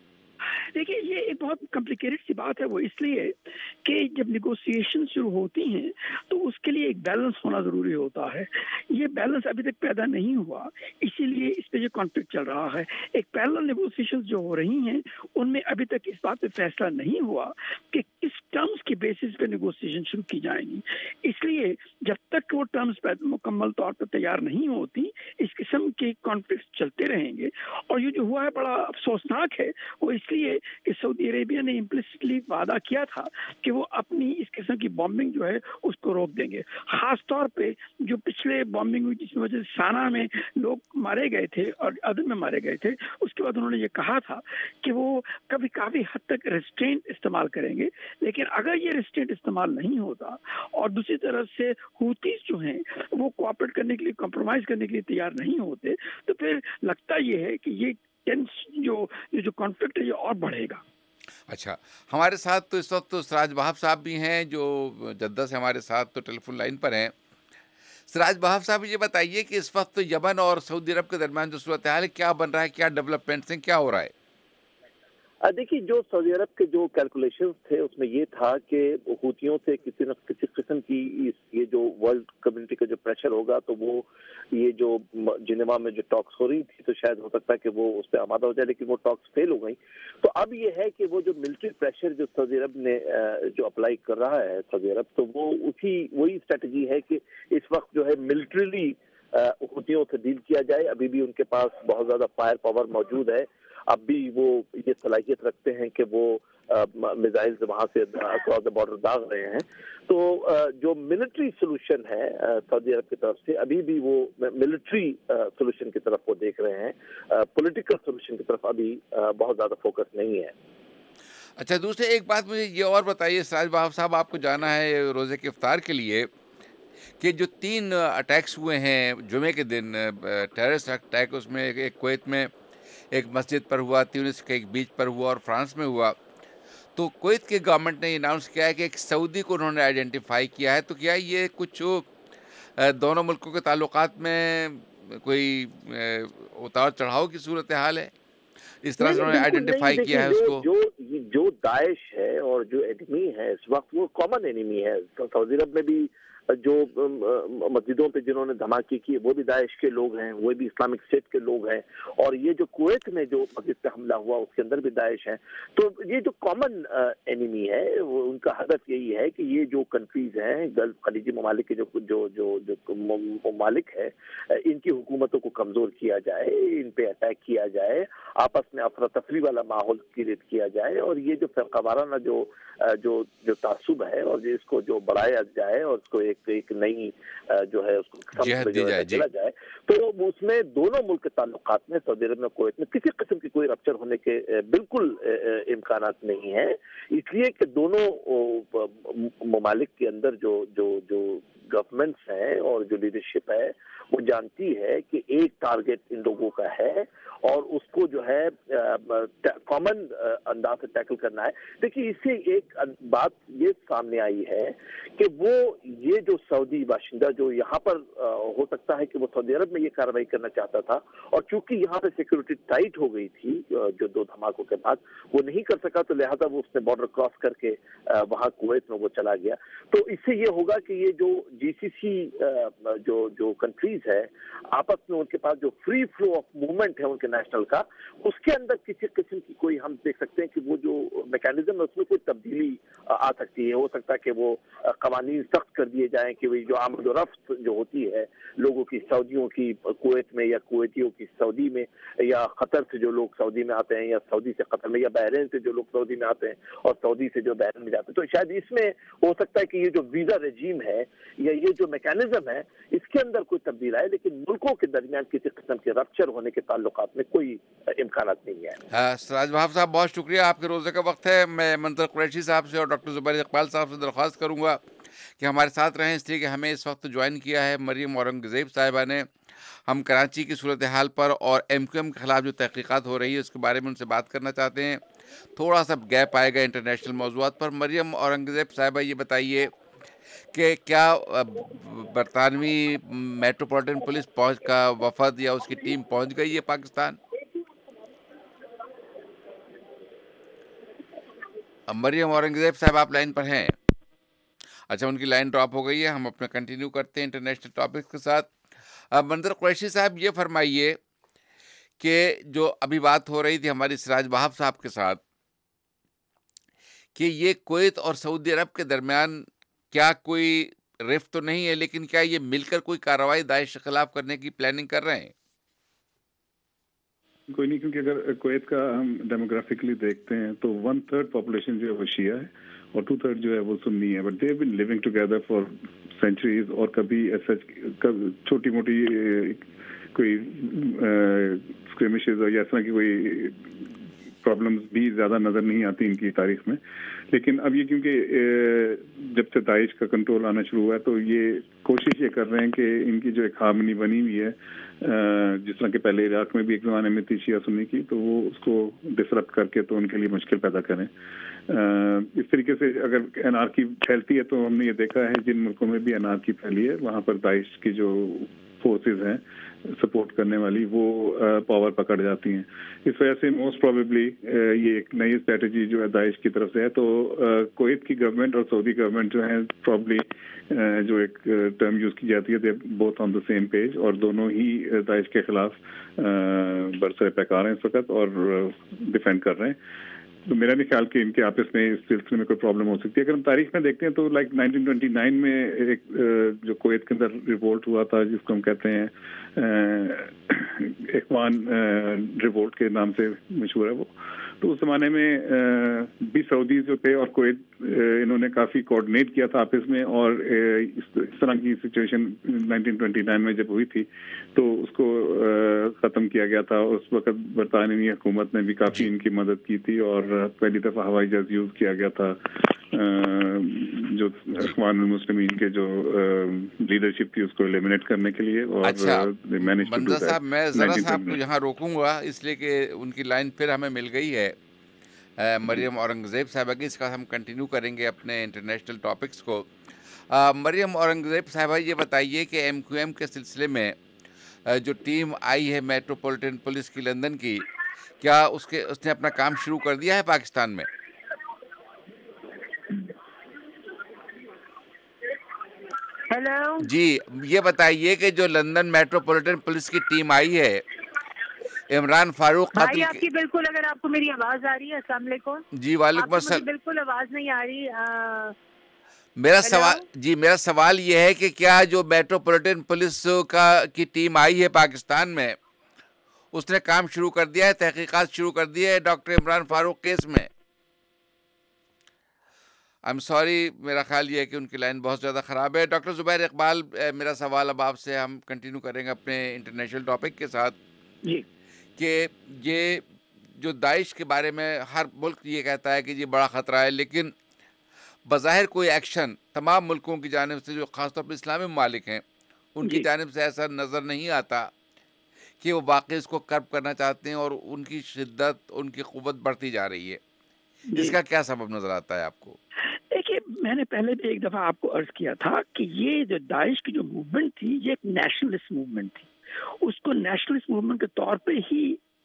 देखिए, ये एक बहुत कॉम्प्लिकेटेड सी बात है। वो इसलिए कि जब निगोसिएशन शुरू होती हैं तो उसके लिए एक बैलेंस होना ज़रूरी होता है। ये बैलेंस अभी तक पैदा नहीं हुआ, इसीलिए इस पे जो कॉन्फ्लिक्ट चल रहा है। एक पैरेलल निगोसिएशंस जो हो रही हैं उनमें अभी तक इस बात पे फैसला नहीं हुआ कि किस टर्म्स के बेसिस पे निगोसिएशन शुरू की जाएंगी। इसलिए जब तक वो टर्म्स मुकम्मल तौर पर तैयार नहीं होती, इस किस्म के कॉन्फ्लिक्ट चलते रहेंगे। और ये जो हुआ है बड़ा अफसोसनाक है, वो इसलिए कि सऊदी अरेबिया ने इम्प्लिसिटली वादा किया था कि वो अपनी इस किस्म की बॉम्बिंग जो है उसको रोक देंगे। खास तौर पे जो पिछले बॉम्बिंग हुई जिसकी वजह से साना में लोग मारे गए थे और अदन में मारे गए थे, उसके बाद उन्होंने ये कहा था कि वो कभी काफ़ी हद तक रेस्ट्रेंट इस्तेमाल करेंगे। लेकिन अगर ये रेस्ट्रेंट इस्तेमाल नहीं होता और दूसरी तरफ से हूतीस जो हैं वो कोऑपरेट करने के लिए, कॉम्प्रोमाइज़ करने के लिए तैयार नहीं होते, तो फिर लगता ये है कि ये टेंस जो ये जो कॉन्फ्लिक्ट है ये और बढ़ेगा। अच्छा, हमारे साथ तो इस वक्त तो सिराज वहाब साहब भी हैं, जो जद्दा से हमारे साथ तो टेलीफोन लाइन पर हैं। सिराज वहाब साहब, ये बताइए कि इस वक्त तो यमन और सऊदी अरब के दरमियान जो सूरत हाल है, क्या बन रहा है, क्या डेवलपमेंट्स हैं, क्या हो रहा है? देखिए, जो सऊदी अरब के जो कैलकुलेशंस थे उसमें ये था कि हूतियों से किसी न किसी किस्म की इस ये जो वर्ल्ड कम्युनिटी का जो प्रेशर होगा, तो वो ये जो जिनेवा में जो टॉक्स हो रही थी, तो शायद हो सकता है कि वो उस पर आमादा हो जाए, लेकिन वो टॉक्स फेल हो गई। तो अब ये है कि वो जो मिलिट्री प्रेशर जो सऊदी अरब ने जो अप्लाई कर रहा है सऊदी अरब, तो वो उसी वही स्ट्रेटजी है कि इस वक्त जो है मिलिट्रीली हूतियों से डील किया जाए। अभी भी उनके पास बहुत ज़्यादा फायर पावर मौजूद है, अब भी वो ये सलाहियत रखते हैं कि वो मिसाइल वहाँ से क्रॉस द बॉर्डर दाग रहे हैं। तो जो मिलिट्री सोल्यूशन है सऊदी अरब की तरफ से, अभी भी वो मिलिट्री सोल्यूशन की तरफ वो देख रहे हैं, पॉलिटिकल सोल्यूशन की तरफ अभी बहुत ज़्यादा फोकस नहीं है। अच्छा, दूसरे एक बात मुझे ये और बताइए सिराज वहाब साहब, आपको जाना है रोज़े के इफ्तार के लिए, कि जो तीन अटैक्स हुए हैं जुमे के दिन, टेररिस्ट अटैक, उसमें एक कुवैत में एक मस्जिद पर हुआ, ट्यूनिस के एक बीच पर हुआ और फ्रांस में हुआ। तो कुवैत की गवर्नमेंट ने अनाउंस किया है कि एक सऊदी को उन्होंने आइडेंटिफाई किया है। तो क्या ये कुछ दोनों मुल्कों के ताल्लुकात में कोई उतार चढ़ाव की सूरत हाल है? इस तरह से उन्होंने आइडेंटिफाई किया है उसको। जो जो दाइश है और जो एनिमी है इस वक्त, वो कॉमन एनिमी है। सऊदी अरब में भी जो मस्जिदों पे जिन्होंने धमाके किए वो भी दाइश के लोग हैं, वो भी इस्लामिक स्टेट के लोग हैं, और ये जो कुवैत में जो मस्जिद पे हमला हुआ उसके अंदर भी दाइश है। तो ये जो कॉमन एनिमी है, वो उनका हदफ यही है कि ये जो कंट्रीज हैं, गल्फ खलीजी ममालिक के जो जो जो जो ममालिक है, इनकी हुकूमतों को कमज़ोर किया जाए, इन पे अटैक किया जाए, आपस में अफरा तफरी वाला माहौल क्रिएट किया जाए, और ये जो फ़िरक़ा वाराना जो जो जो तासुब है और इसको जो बढ़ाया जाए और उसको एक एक नई जो है उसको चला जाए, तो उसमें दोनों मुल्क के ताल्लुकात में सऊदी अरब में कुवैत में किसी किस्म की कोई रप्चर होने के बिल्कुल इम्कानात नहीं है। इसलिए कि दोनों ममालिक के अंदर जो जो जो गवर्नमेंट्स हैं और जो लीडरशिप है वो जानती है कि एक टारगेट इन लोगों का है और उसको जो है कॉमन अंदाज से टैकल करना है। देखिए, इससे एक बात ये सामने आई है कि वो ये जो सऊदी बाशिंदा जो यहाँ पर हो सकता है कि वो सऊदी अरब में ये कार्रवाई करना चाहता था, और चूंकि यहाँ पे सिक्योरिटी टाइट हो गई थी जो दो धमाकों के बाद, वो नहीं कर सका, तो लिहाजा वो उसने बॉर्डर क्रॉस करके वहाँ कुवैत में वो चला गया। तो इससे ये होगा कि ये जो جی سی سی جو جو کنٹریز ہے آپس میں ان کے پاس جو فری فلو آف موومنٹ ہے ان کے نیشنل کا، اس کے اندر کسی قسم کی کوئی ہم دیکھ سکتے ہیں کہ وہ جو میکینزم ہے اس میں کوئی تبدیلی آ سکتی ہے. ہو سکتا ہے کہ وہ قوانین سخت کر دیے جائیں کہ وہی جو آمد و رفت جو ہوتی ہے لوگوں کی، سعودیوں کی کویت میں یا کویتیوں کی سعودی میں، یا قطر سے جو لوگ سعودی میں آتے ہیں یا سعودی سے قطر میں، یا بحرین سے جو لوگ سعودی میں آتے ہیں اور سعودی سے جو بحرین میں جاتے ہیں، تو شاید اس میں ہو سکتا ہے کہ یہ جو ویزا رجیم ہے یا یہ جو میکینزم ہے اس کے اندر کوئی تبدیل آئے، لیکن ملکوں کے درمیان کسی قسم کے رپچر ہونے کے تعلقات میں کوئی امکانات نہیں ہے. سراج وہاب صاحب بہت شکریہ، آپ کے روزے کا وقت ہے. میں منظر قریشی صاحب سے اور ڈاکٹر زبیر اقبال صاحب سے درخواست کروں گا کہ ہمارے ساتھ رہیں، اس لیے کہ ہمیں اس وقت جوائن کیا ہے مریم اورنگزیب صاحبہ نے. ہم کراچی کی صورتحال پر اور ایم کیو ایم کے خلاف جو تحقیقات ہو رہی ہے اس کے بارے میں ان سے بات کرنا چاہتے ہیں. تھوڑا سا گیپ آئے گا انٹرنیشنل موضوعات پر. مریم اورنگزیب صاحبہ یہ بتائیے کہ کیا برطانوی میٹروپولیٹن پولیس پہنچ کا وفد یا اس کی ٹیم پہنچ گئی ہے پاکستان؟ مریم اورنگزیب صاحب آپ لائن پر ہیں؟ اچھا، ان کی لائن ڈراپ ہو گئی ہے. ہم اپنا کنٹینیو کرتے ہیں انٹرنیشنل ٹاپکس کے ساتھ. منظر قریشی صاحب یہ فرمائیے کہ جو ابھی بات ہو رہی تھی ہماری سراج وہاب صاحب کے ساتھ کہ یہ کویت اور سعودی عرب کے درمیان کیا کوئی رفت تو نہیں ہے، لیکن کیا یہ مل کر کوئی کارروائی داعش کے خلاف کرنے کی پلاننگ کر رہے ہیں؟ کوئی نہیں، کیونکہ اگر کویت کا ہم ڈیموگرافکلی دیکھتے ہیں تو ون تھرڈ پاپولیشن جو ہے وہ شیعہ ہے اور ٹو تھرڈ جو ہے وہ سنی ہے. But they have been living together for centuries, اور کبھی ایسا چھوٹی موٹی کوئی اسکریمشز یا اس طرح کی کوئی پرابلمز بھی زیادہ نظر نہیں آتی ان کی تاریخ میں. لیکن اب یہ کیونکہ جب سے داعش کا کنٹرول آنا شروع ہوا ہے تو یہ کوشش یہ کر رہے ہیں کہ ان کی جو ایک ہارمنی بنی ہوئی ہے، جس طرح کہ پہلے عراق میں بھی ایک زمانے میں تھی شیعہ سنی کی، تو وہ اس کو ڈسرپٹ کر کے تو ان کے لیے مشکل پیدا کریں. اس طریقے سے اگر انارکی پھیلتی ہے تو ہم نے یہ دیکھا ہے جن ملکوں میں بھی انارکی پھیلی ہے وہاں پر داعش کی جو فورسز ہیں سپورٹ کرنے والی وہ پاور پکڑ جاتی ہیں. اس وجہ سے موسٹ پروبیبلی یہ ایک نئی اسٹریٹجی جو ہے داعش کی طرف سے ہے. تو کویت کی گورنمنٹ اور سعودی گورنمنٹ جو ہے پرابلی جو ایک ٹرم یوز کی جاتی ہے they both on the same page, اور دونوں ہی داعش کے خلاف برسر پیکار ہیں اس وقت اور ڈیفینڈ کر رہے ہیں. تو میرا نہیں خیال کہ ان کے آپس میں اس سلسلے میں کوئی پرابلم ہو سکتی ہے. اگر ہم تاریخ میں دیکھتے ہیں تو لائک نائنٹین ٹوینٹی نائن میں ایک جو کویت کے اندر ریوولٹ ہوا تھا جس کو ہم کہتے ہیں اخوان ریوولٹ کے نام سے مشہور ہے وہ، تو اس زمانے میں بھی سعودی جو تھے اور کویت انہوں نے کافی کوآرڈینیٹ کیا تھا آپس میں، اور اس طرح کی سچویشن نائنٹین ٹوینٹی نائن میں جب ہوئی تھی تو اس کو ختم کیا گیا تھا. اس وقت برطانوی حکومت نے بھی کافی ان کی مدد کی تھی اور پہلی دفعہ ہوائی جہاز یوز کیا گیا تھا جو اخوان المسلمین کے جو لیڈرشپ تھی اس کو ایلیمنیٹ کرنے کے لیے. اور اچھا بندہ صاحب، میں ذرا سا آپ کو یہاں روکوں گا اس لیے کہ ان کی لائن پھر ہمیں مل گئی ہے مریم اورنگزیب صاحبہ کی. اس کا ہم کنٹینیو کریں گے اپنے انٹرنیشنل ٹاپکس کو. مریم اورنگزیب صاحبہ یہ بتائیے کہ ایم کیو ایم کے سلسلے میں جو ٹیم آئی ہے میٹروپولیٹن پولیس کی لندن کی، کیا اس کے اس نے اپنا کام شروع کر دیا ہے پاکستان میں؟ ہیلو جی یہ بتائیے کہ جو لندن میٹروپولیٹن پولیس کی ٹیم آئی ہے عمران فاروق قاتل بھائی آپ کی بالکل، اگر آپ کو میری آواز آ رہی ہے، السلام علیکم. جی وعلیکم السلام. بالکل آواز نہیں آ رہی. میرا سوال جی میرا سوال یہ ہے کہ کیا جو میٹروپولیٹن پولیس کا کی ٹیم آئی ہے پاکستان میں اس نے کام شروع کر دیا ہے، تحقیقات شروع کر دی ہے ڈاکٹر عمران فاروق کیس میں؟ آئی ایم سوری، میرا خیال یہ ہے کہ ان کی لائن بہت زیادہ خراب ہے. ڈاکٹر زبیر اقبال، میرا سوال اب آپ سے ہم کنٹینیو کریں گے اپنے انٹرنیشنل ٹاپک کے ساتھ جی کہ یہ جو داعش کے بارے میں ہر ملک یہ کہتا ہے کہ یہ بڑا خطرہ ہے، لیکن بظاہر کوئی ایکشن تمام ملکوں کی جانب سے جو خاص طور پر اسلامی ممالک ہیں ان کی جانب سے ایسا نظر نہیں آتا کہ وہ واقعی اس کو کرب کرنا چاہتے ہیں، اور ان کی شدت، ان کی قوت بڑھتی جا رہی ہے. اس کا کیا سبب نظر آتا ہے آپ کو؟ دیکھیے، میں نے پہلے بھی ایک دفعہ آپ کو عرض کیا تھا کہ یہ جو داعش کی جو موومنٹ تھی یہ ایک نیشنلسٹ موومنٹ تھی. اس کو نیشنلسٹ موومنٹ کے طور پہ ہی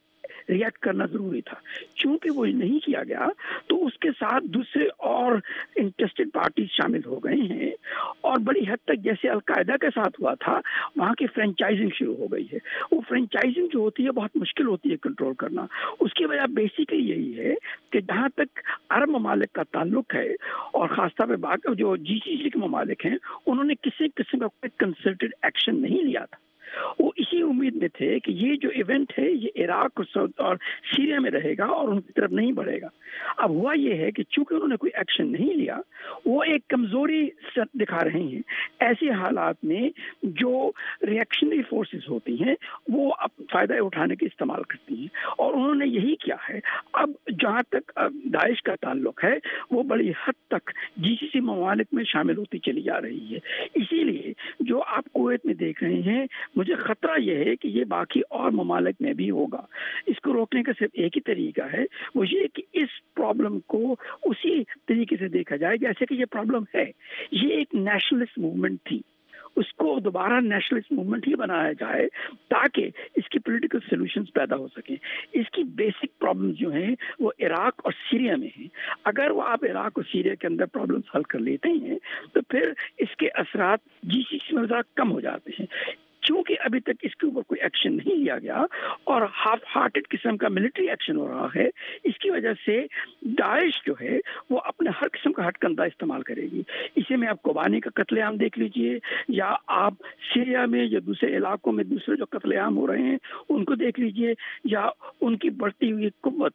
रिएक्ट करना ज़रूरी था। चूँकि वो नहीं किया गया तो उसके साथ दूसरे और इंटरेस्टेड पार्टीज शामिल हो गए हैं और बड़ी हद तक जैसे अलकायदा के साथ हुआ था वहाँ की फ्रेंचाइजिंग शुरू हो गई है। वो फ्रेंचाइजिंग जो होती है बहुत मुश्किल होती है कंट्रोल करना। उसकी वजह बेसिकली यही है कि जहाँ तक अरब ममालिक का ताल्लुक है और ख़ासतौर पर बाकी जो जी सी सी के ममालिक हैं उन्होंने किसी किस्म का कोई कंसल्टेड एक्शन नहीं लिया था। वो इसी उम्मीद में थे कि ये जो इवेंट है ये इराक और सीरिया में रहेगा और उनकी तरफ नहीं बढ़ेगा। अब हुआ ये है कि चूंकि उन्होंने कोई एक्शन नहीं लिया वो एक कमज़ोरी दिखा रहे हैं। ऐसे हालात में जो रिएक्शनरी फोर्सेस होती हैं वो अब फ़ायदा उठाने के इस्तेमाल करती हैं और उन्होंने यही किया है। अब जहाँ तक दाइश का ताल्लुक है वो बड़ी हद तक जी सी सी ममालिक में शामिल होती चली जा रही है। इसीलिए जो आप कुवैत में देख रहे हैं मुझे खतरा यह है कि ये बाकी और ममालिक में भी होगा। इसको रोकने का सिर्फ एक ही तरीका है, वो ये कि इस प्रॉब्लम को उसी तरीके से देखा जाए जैसे कि ये प्रॉब्लम है। ये एक नेशनलिस्ट मूवमेंट थी, उसको दोबारा नेशनलिस्ट मूवमेंट ही बनाया जाए ताकि इसकी पॉलिटिकल सॉल्यूशंस पैदा हो सकें। इसकी बेसिक प्रॉब्लम्स जो हैं वो इराक और सीरिया में हैं। अगर वो आप इराक और सीरिया के अंदर प्रॉब्लम्स हल कर लेते हैं तो फिर इसके असरात जी सी सी में ज़रा कम हो जाते हैं। चूँकि अभी तक इसके ऊपर कोई एक्शन नहीं लिया गया और हाफ हार्टेड किस्म का मिलिट्री एक्शन हो रहा है, इसकी वजह से दाइश जो है वो अपने हर किस्म का हथकंडा इस्तेमाल करेगी। इसी में आप कोबानी का कत्लेआम देख लीजिए या आप सीरिया में या दूसरे इलाकों में दूसरे जो कत्लेआम हो रहे हैं उनको देख लीजिए या उनकी बढ़ती हुई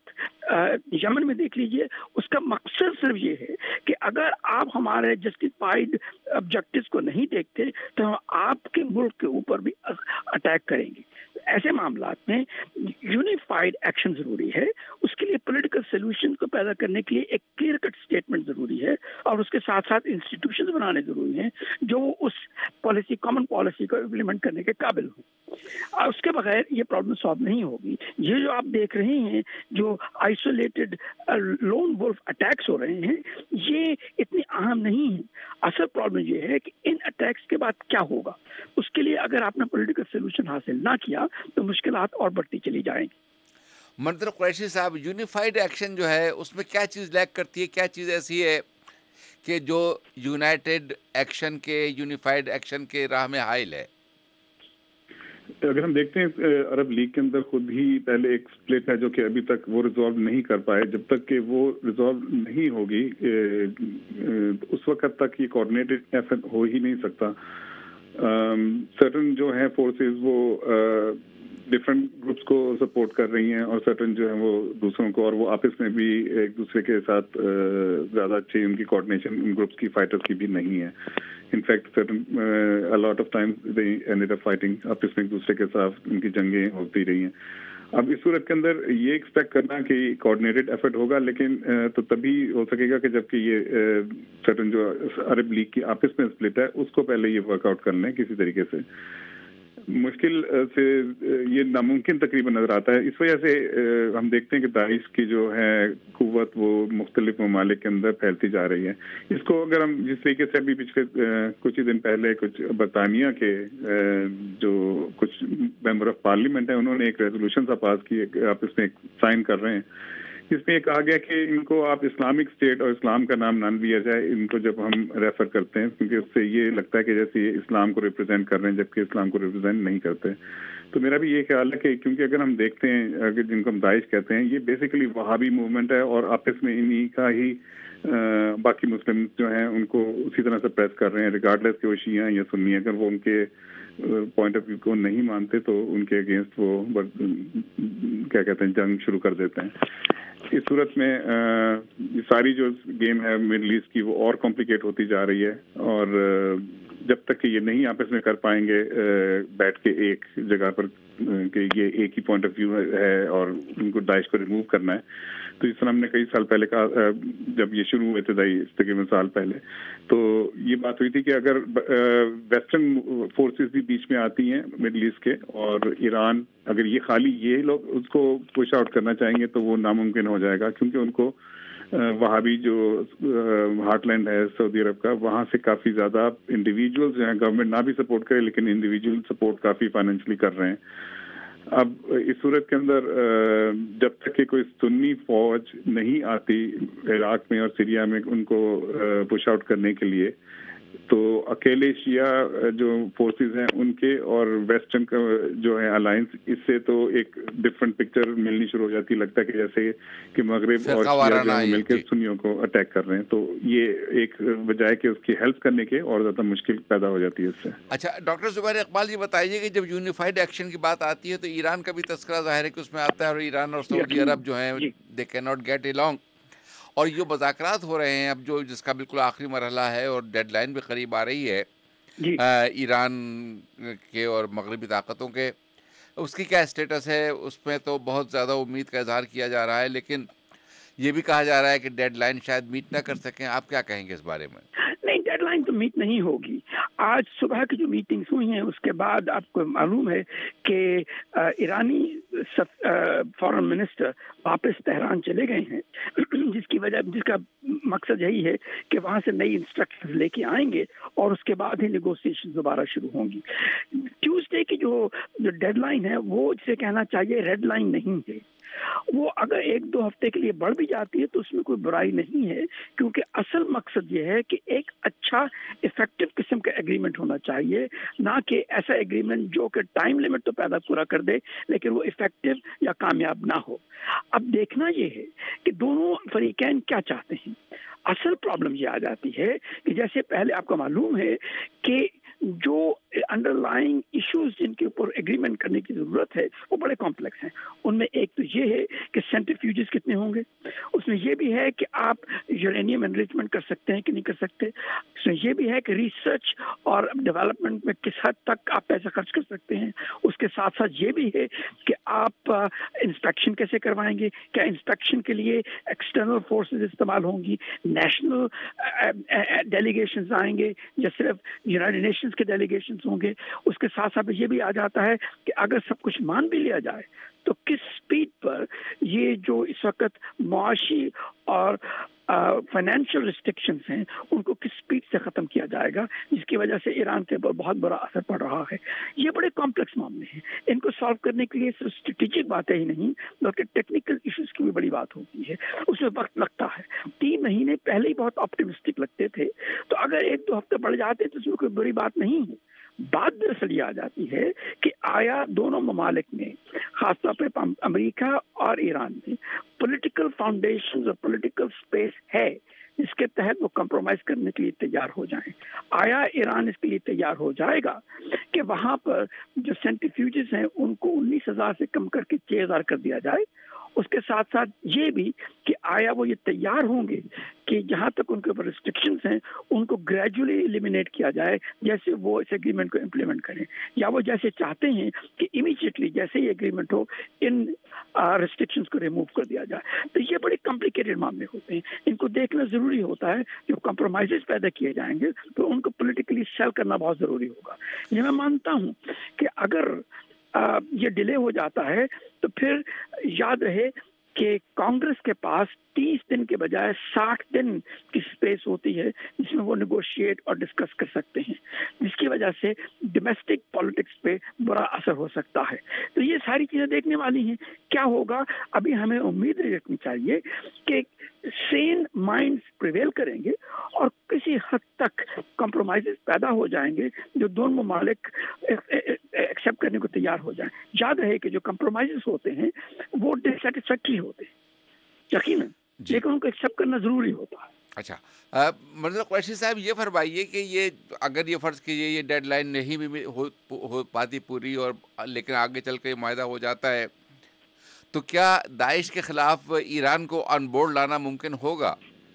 कुव्वत यमन में देख लीजिए। उसका मकसद सिर्फ ये है कि अगर आप हमारे जस्टिफाइड ऑब्जेक्टिव्स को नहीं देखते तो हम आपके मुल्क के ऊपर भी अटैक करेंगे। ऐसे मामलात में यूनिफाइड एक्शन जरूरी है। उसके लिए पॉलिटिकल सॉल्यूशन को पैदा करने के लिए एक क्लियर कट स्टेटमेंट जरूरी है और उसके साथ साथ इंस्टीट्यूशंस बनाने जरूरी हैं जो उस पॉलिसी कॉमन पॉलिसी को इम्प्लीमेंट करने के काबिल हो। उसके बगैर ये प्रॉब्लम सॉल्व नहीं होगी। ये जो आप देख रहे हैं जो आइसोलेटेड लोन वुल्फ अटैक्स हो रहे हैं ये इतनी अहम नहीं है। असल प्रॉब्लम ये है कि इन अटैक्स के बाद क्या होगा। उसके लिए अगर आपने पॉलिटिकल सॉल्यूशन हासिल ना किया तो मुश्किलात और बढ़ती चली जाएंगी। मंतर कुरैशी साहब, यूनिफाइड एक्शन जो है उसमें क्या चीज़ लैक करती है? क्या चीज़ ऐसी है कि जो यूनाइटेड एक्शन के यूनिफाइड एक्शन के राह में हाइल है? अगर हम देखते हैं अरब लीग के अंदर खुद ही पहले एक स्प्लिट है जो कि अभी तक वो रिजॉल्व नहीं कर पाए। जब तक कि वो रिजॉल्व नहीं होगी उस वक्त तक ये कोऑर्डिनेटेड एफर्ट हो ही नहीं सकता। सर्टन जो है फोर्सेस वो डिफरेंट ग्रुप्स को सपोर्ट कर रही हैं और सर्टन जो है वो दूसरों को, और वो आपस में भी एक दूसरे के साथ ज़्यादा अच्छी उनकी कोऑर्डिनेशन उन ग्रुप्स की फाइटर्स की भी नहीं है। In fact certain a lot of times they ended up fighting, आपस में एक दूसरे के साथ उनकी जंगें होती रही हैं। अब इस सूरत के अंदर ये एक्सपेक्ट करना कि कोऑर्डिनेटेड एफर्ट होगा लेकिन तो तभी हो सकेगा कि जबकि ये सर्टन जो अरब लीग की आपस में स्प्लिट है उसको पहले ये वर्कआउट कर लें किसी तरीके से। मुश्किल से ये नामुमकिन तकरीबन नज़र आता है। इस वजह से हम देखते हैं कि दाइश की जो है कुव्वत वो मुख्तलिफ ममालिक के अंदर फैलती जा रही है। इसको अगर हम जिस तरीके से अभी पिछले कुछ ही दिन पहले कुछ बरतानिया के जो कुछ मेंबर ऑफ पार्लियामेंट है उन्होंने एक रेजोल्यूशन सा पास की, आप इसमें साइन कर रहे हैं, इसमें ये कहा गया कि इनको आप इस्लामिक स्टेट और इस्लाम का नाम ना दिया जाए इनको जब हम रेफर करते हैं, क्योंकि उससे ये लगता है कि जैसे ये इस्लाम को रिप्रेजेंट कर रहे हैं जबकि इस्लाम को रिप्रेजेंट नहीं करते। तो मेरा भी ये ख्याल है कि क्योंकि अगर हम देखते हैं अगर जिनको हम दाइश कहते हैं ये बेसिकली वहाबी मूवमेंट है और आपस में इन्हीं का ही आ, बाकी मुस्लिम जो हैं उनको उसी तरह से प्रेस कर रहे हैं रिगार्डलेस कि वो शिया या सुन्नी। अगर वो उनके पॉइंट ऑफ व्यू को नहीं मानते तो उनके अगेंस्ट वो क्या कहते हैं जंग शुरू कर देते हैं। इस सूरत में ये सारी जो गेम है मिडल ईस्ट की वो और कॉम्प्लिकेट होती जा रही है और जब तक कि ये नहीं आपस में कर पाएंगे बैठ के एक जगह पर कि ये एक ही पॉइंट ऑफ व्यू है और उनको दाइश को रिमूव करना है। तो इस तरह हमने कई साल पहले कहा जब ये शुरू हुए थे दाइश तकरीबन साल पहले, तो ये बात हुई थी कि अगर वेस्टर्न फोर्सेस भी बीच में आती हैं मिडल ईस्ट के और ईरान, अगर ये खाली ये लोग उसको पुश आउट करना चाहेंगे तो वो नामुमकिन हो जाएगा, क्योंकि उनको वहाँ भी जो हार्टलैंड है सऊदी अरब का वहाँ से काफ़ी ज़्यादा इंडिविजुअल्स जो हैं, गवर्नमेंट ना भी सपोर्ट करे लेकिन इंडिविजुअल सपोर्ट काफ़ी फाइनेंशियली कर रहे हैं। اب اس صورت کے اندر جب تک کہ کوئی سنی فوج نہیں آتی عراق میں اور سیریا میں ان کو پش آؤٹ کرنے کے لیے، تو اکیلے شیعہ جو فورسز ہیں ان کے اور ویسٹرن کا جو ہے الائنس، اس سے تو ایک ڈفرنٹ پکچر ملنی شروع ہو جاتی، لگتا ہے کہ جیسے کہ مغرب اور شیعہ جو مل کے سنیوں کو اٹیک کر رہے ہیں، تو یہ ایک بجائے کہ اس کی ہیلپ کرنے کے اور زیادہ مشکل پیدا ہو جاتی ہے اس سے۔ اچھا ڈاکٹر زبیر اقبال، یہ بتائیے کہ جب یونیفائڈ ایکشن کی بات آتی ہے تو ایران کا بھی تذکرہ ظاہر ہے کہ اس میں آتا ہے، اور ایران اور سعودی عرب جو ہیں they can not get along، اور یہ مذاکرات ہو رہے ہیں اب جو جس کا بالکل آخری مرحلہ ہے اور ڈیڈ لائن بھی قریب آ رہی ہے ایران کے اور مغربی طاقتوں کے، اس کی کیا اسٹیٹس ہے؟ اس میں تو بہت زیادہ امید کا اظہار کیا جا رہا ہے، لیکن یہ بھی کہا جا رہا ہے کہ ڈیڈ لائن شاید میٹ نہ کر سکیں۔ آپ کیا کہیں گے اس بارے میں؟ نہیں، ڈیڈ لائن تو میٹ نہیں ہوگی۔ آج صبح کی جو میٹنگز ہوئی ہیں اس کے بعد آپ کو معلوم ہے کہ ایرانی فارن منسٹر واپس تہران چلے گئے ہیں، جس کی وجہ جس کا مقصد یہی ہے کہ وہاں سے نئی انسٹرکشنز لے کے آئیں گے اور اس کے بعد ہی نیگوسیشن دوبارہ شروع ہوں گی۔ ٹیوزڈے کی جو جو ڈیڈ لائن ہے وہ جسے کہنا چاہیے ریڈ لائن نہیں ہے، وہ اگر ایک دو ہفتے کے لیے بڑھ بھی جاتی ہے تو اس میں کوئی برائی نہیں ہے، کیونکہ اصل مقصد یہ ہے کہ ایک اچھا افیکٹو قسم کا ایگریمنٹ ہونا چاہیے، نہ کہ ایسا ایگریمنٹ جو کہ ٹائم لمٹ تو پیدا پورا کر دے لیکن وہ افیکٹو یا کامیاب نہ ہو۔ اب دیکھنا یہ ہے کہ دونوں فریقین کیا چاہتے ہیں۔ اصل پرابلم یہ آ جاتی ہے کہ جیسے پہلے آپ کو معلوم ہے کہ جو انڈر لائنگ ایشوز جن کے اوپر ایگریمنٹ کرنے کی ضرورت ہے وہ بڑے کمپلیکس ہیں۔ ان میں ایک تو یہ ہے کہ سینٹریفیوجز کتنے ہوں گے، اس میں یہ بھی ہے کہ آپ یورینیم انریچمنٹ کر سکتے ہیں کہ نہیں کر سکتے، اس میں یہ بھی ہے کہ ریسرچ اور ڈیولپمنٹ میں کس حد تک آپ پیسہ خرچ کر سکتے ہیں، اس کے ساتھ ساتھ یہ بھی ہے کہ آپ انسپیکشن کیسے کروائیں گے، کیا انسپیکشن کے لیے ایکسٹرنل فورسز استعمال ہوں گی، نیشنل ڈیلیگیشنز آئیں گے یا صرف یونائٹڈ نیشنز کے ڈیلیگیشنز ہوں گے۔ اس کے ساتھ ساتھ یہ بھی آ جاتا ہے کہ اگر سب کچھ مان بھی لیا جائے تو کس سپیڈ پر یہ جو اس وقت معاشی اور فائنینشیل ریسٹرکشنز ہیں ان کو کس سپیڈ سے ختم کیا جائے گا، جس کی وجہ سے ایران کے اوپر بہت بڑا اثر پڑ رہا ہے۔ یہ بڑے کمپلیکس معاملے ہیں، ان کو سالو کرنے کے لیے صرف اسٹریٹجک باتیں ہی نہیں بلکہ ٹیکنیکل ایشوز کی بھی بڑی بات ہوتی ہے، اس میں وقت لگتا ہے۔ تین مہینے پہلے ہی بہت آپٹمسٹک لگتے تھے، تو اگر ایک دو ہفتے بڑھ جاتے تو اس میں کوئی بری بات نہیں ہے۔ بات دراصل یہ آ جاتی ہے کہ آیا دونوں ممالک میں، خاص طور پہ امریکہ اور ایران میں، پولیٹیکل فاؤنڈیشنز اور پولیٹیکل اسپیس ہے جس کے تحت وہ کمپرومائز کرنے کے لیے تیار ہو جائیں؟ آیا ایران اس کے لیے تیار ہو جائے گا کہ وہاں پر جو سینٹریفیوجز ہیں ان کو انیس ہزار سے کم کر کے چھ ہزار کر دیا جائے؟ اس کے ساتھ ساتھ یہ بھی کہ آیا وہ یہ تیار ہوں گے کہ جہاں تک ان کے اوپر ریسٹرکشنز ہیں ان کو گریجولی ایلیمینیٹ کیا جائے جیسے وہ اس ایگریمنٹ کو امپلیمنٹ کریں، یا وہ جیسے چاہتے ہیں کہ امیڈیٹلی جیسے ہی ایگریمنٹ ہو ان ریسٹرکشنز کو ریموو کر دیا جائے؟ تو یہ بڑے کمپلیکیٹڈ معاملے ہوتے ہیں، ان کو دیکھنا ضروری ہوتا ہے۔ جو کمپرومائزز پیدا کیے جائیں گے تو ان کو پولیٹیکلی سیل کرنا بہت ضروری ہوگا۔ یہ میں مانتا ہوں کہ اگر یہ ڈیلے ہو جاتا ہے تو پھر یاد رہے کہ کانگریس کے پاس تیس دن کے بجائے ساٹھ دن کی سپیس ہوتی ہے جس میں وہ نیگوشیٹ اور ڈسکس کر سکتے ہیں، جس کی وجہ سے ڈومیسٹک پالیٹکس پہ برا اثر ہو سکتا ہے۔ تو یہ ساری چیزیں دیکھنے والی ہیں، کیا ہوگا ابھی ہمیں امید رکھنی چاہیے کہ سین مائنڈز پریویل کریں گے اور کسی حد تک کمپرومائزز پیدا ہو جائیں گے جو دونوں ممالک ایکسیپٹ کرنے کو تیار ہو جائیں۔ یاد رہے کہ جو کمپرومائزز ہوتے ہیں وہ ڈس سیٹسفیکٹری ہوتے ہیں یقیناً، لیکن ان کو ایکسیپٹ کرنا ضروری ہوتا ہے۔ اچھا مرزا قریشی صاحب، یہ فرمائیے کہ یہ اگر یہ فرض کیجیے یہ ڈیڈ لائن نہیں بھی ہو, ہو پاتی پوری اور لیکن آگے چل کے معاہدہ ہو جاتا ہے تو کیا داعش کے خلاف ایران کو آن بورڈ لانا ممکن ہوگا؟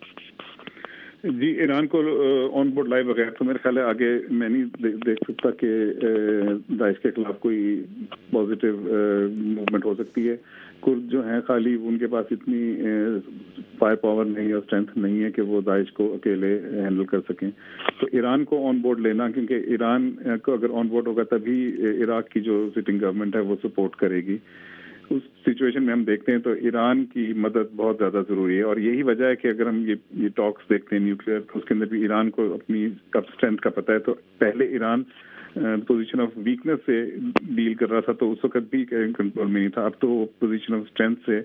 جی، ایران کو آن بورڈ لائے بغیر تو میرے خیال ہے آگے میں نہیں دیکھ سکتا کہ داعش کے خلاف کوئی پازیٹیو موومنٹ ہو سکتی ہے۔ کرد جو ہیں خالی ان کے پاس اتنی فائر پاور نہیں اور اسٹرینتھ نہیں ہے کہ وہ داعش کو اکیلے ہینڈل کر سکیں، تو ایران کو آن بورڈ لینا، کیونکہ ایران کو اگر آن بورڈ ہوگا تبھی عراق کی جو سٹنگ گورنمنٹ ہے وہ سپورٹ کرے گی۔ اس سچویشن میں ہم دیکھتے ہیں تو ایران کی مدد بہت زیادہ ضروری ہے، اور یہی وجہ ہے کہ اگر ہم یہ یہ ٹاکس دیکھتے ہیں نیوکلیئر، تو اس کے اندر بھی ایران کو اپنی اسٹرینتھ کا پتہ ہے، تو پہلے ایران पोजीशन ऑफ वीकनेस से डील कर रहा था, तो उस वक्त भी कंट्रोल में नहीं था. अब तो पोजीशन ऑफ स्ट्रेंथ से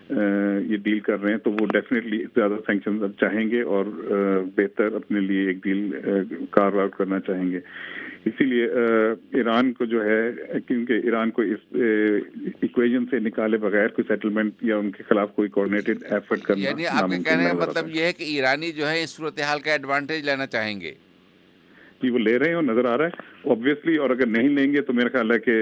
ये डील कर रहे हैं, तो वो डेफिनेटली ज़्यादा सैंक्शंस अब चाहेंगे और बेहतर अपने लिए एक डील कार्व आउट करना चाहेंगे. इसीलिए ईरान को जो है, क्योंकि ईरान को इस इक्वेशन से निकाले बगैर कोई सेटलमेंट या उनके खिलाफ कोई कोऑर्डिनेटेड एफर्ट करना, यानी आपके कहने का मतलब ये है कि ईरानी जो है इस सूरत हाल का एडवांटेज लेना चाहेंगे. कि वो ले रहे हैं और नजर आ रहा है ऑब्वियसली, और अगर नहीं लेंगे तो मेरा ख्याल है कि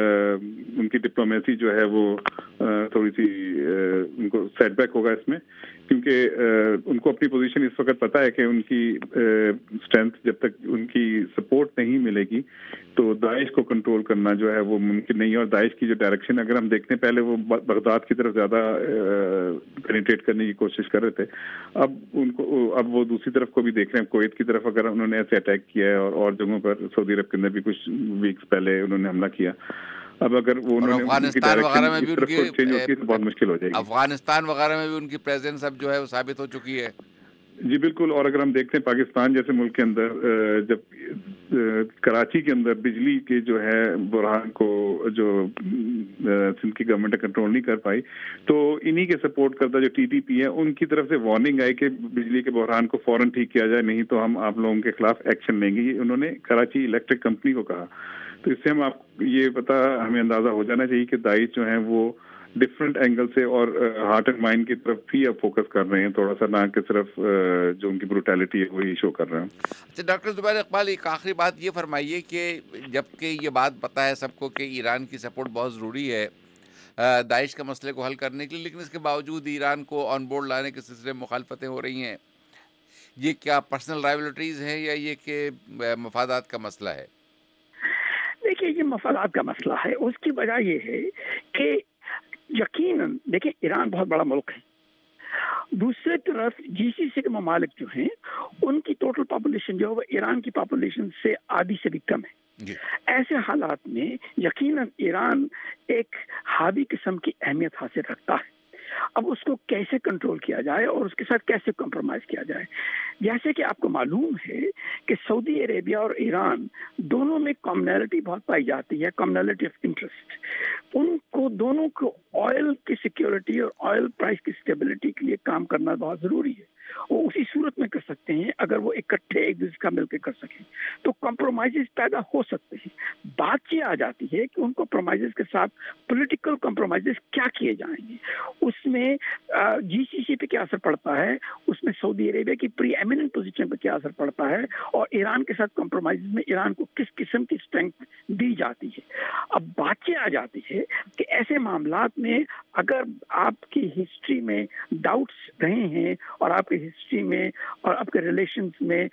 उनकी डिप्लोमेसी जो है वो आ, थोड़ी सी आ, उनको सेटबैक होगा इसमें, क्योंकि उनको अपनी पोजीशन इस वक्त पता है कि उनकी स्ट्रेंथ जब तक उनकी सपोर्ट नहीं मिलेगी तो दाइश को कंट्रोल करना जो है वो मुमकिन नहीं है. और दाइश की जो डायरेक्शन अगर हम देखते हैं, पहले वो बगदाद की तरफ ज़्यादा पेनिट्रेट करने की कोशिश कर रहे थे, अब उनको अब वो दूसरी तरफ को भी देख रहे हैं. कुवैत की तरफ अगर उन्होंने ऐसे अटैक किया है और और जगहों पर सऊदी अरब के अंदर भी कुछ वीक्स पहले उन्होंने हमला किया. अब अगर वो अफगानिस्तान वगैरह में भी उनकी चेंज होती है तो बहुत मुश्किल हो जाएगी. अफगानिस्तान वगैरह में भी उनकी प्रेजेंस अब जो है वो साबित हो चुकी है. जी बिल्कुल. और अगर हम देखते हैं पाकिस्तान जैसे मुल्क के अंदर, जब कराची के अंदर बिजली के जो है बुरहान को जो सिंध की गवर्नमेंट कंट्रोल नहीं कर पाई, तो इन्हीं के सपोर्ट करता जो टीटीपी है उनकी तरफ से वार्निंग आई कि बिजली के बुरहान को फौरन ठीक किया जाए, नहीं तो हम आप लोगों के खिलाफ एक्शन लेंगे. ये उन्होंने कराची इलेक्ट्रिक कंपनी को कहा. तो इससे हम आप ये पता हमें अंदाजा हो जाना चाहिए कि दाइश जो है वो डिफरेंट एंगल से और हार्ट एंड माइंड की तरफ भी अब फोकस कर रहे हैं थोड़ा सा, ना कि सिर्फ जो उनकी ब्रूटैलिटी है वही शो कर रहे हैं. अच्छा डॉक्टर ज़ुबैर इकबाल, एक आखिरी बात ये फरमाइए कि जबकि ये बात पता है सबको कि ईरान की सपोर्ट बहुत ज़रूरी है दाइश के मसले को हल करने के लिए, लेकिन इसके बावजूद ईरान को ऑन बोर्ड लाने के सिलसिले में मुखालफतें हो रही हैं. ये क्या पर्सनल राइवलरीज हैं या ये कि मफादात का मसला है? देखिए, ये मफादात का मसला है. उसकी वजह ये है कि यकीनन देखिए ईरान बहुत बड़ा मुल्क है. दूसरी तरफ जीसीसी के ममालिक जो हैं उनकी टोटल पॉपुलेशन जो है वो ईरान की पॉपुलेशन से आधी से भी कम है. ऐसे हालात में यकीनन ईरान एक हावी किस्म की अहमियत हासिल रखता है. अब उसको कैसे कंट्रोल किया जाए और उसके साथ कैसे कॉम्प्रोमाइज़ किया जाए. जैसे कि आपको मालूम है कि सऊदी अरेबिया और ईरान दोनों में कॉमनैलिटी बहुत पाई जाती है, कॉमनैलिटी ऑफ इंटरेस्ट. उनको दोनों को ऑयल की सिक्योरिटी और ऑयल प्राइस की स्टेबिलिटी के लिए काम करना बहुत ज़रूरी है. वो उसी सूरत में कर सकते हैं अगर वो इकट्ठे एक दूसरे का मिलकर कर सकें, तो कॉम्प्रोमाइज़ पैदा हो सकते हैं. बात ये आ जाती है कि उन कॉम्प्रोमाइज़ के साथ पॉलिटिकल कॉम्प्रोमाइज़ क्या किए जाएंगे. उसमें जीसीसी पे क्या असर पड़ता है, उसमें सऊदी अरेबिया की प्री एमिनेंट पोजीशन पे क्या असर पड़ता है, और ईरान के साथ कॉम्प्रोमाइज़ में ईरान को किस किस्म की स्ट्रेंथ दी जाती है. अब बात ये आ जाती है कि ऐसे मामलात में अगर आपकी हिस्ट्री में डाउट्स रहे हैं और आपकी हिस्ट्री में और आपके रिलेशंस में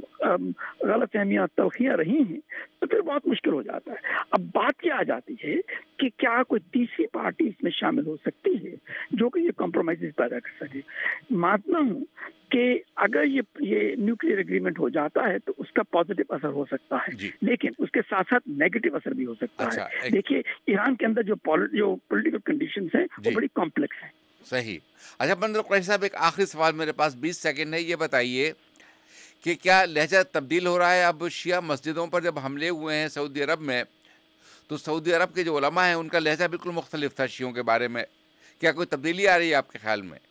गलतफहमियां तलखियां रही हैं, तो फिर बहुत मुश्किल हो जाता है. अब बात ये आ जाती है कि क्या कोई तीसरी पार्टी इसमें शामिल हो सकती है जो कि ये कॉम्प्रोमाइज़ पैदा कर सके. मानता हूँ कि अगर ये ये न्यूक्लियर एग्रीमेंट हो जाता है तो उसका पॉजिटिव असर हो सकता है, लेकिन उसके साथ साथ नेगेटिव असर भी हो सकता अच्छा, है. देखिए ईरान के अंदर जो जो पॉलिटिकल कंडीशंस हैं वो बड़ी कॉम्प्लेक्स हैं. सही. अच्छा मंजर कुरैशी साहब, एक आखिरी सवाल मेरे पास बीस सेकंड है. ये बताइए कि क्या लहजा तब्दील हो रहा है? अब शिया मस्जिदों पर जब हमले हुए हैं सऊदी अरब में, तो सऊदी अरब के जो उलमा हैं उनका लहजा बिल्कुल मुख्तलिफ था शियों के बारे में. क्या कोई तब्दीली आ रही है आपके ख्याल में?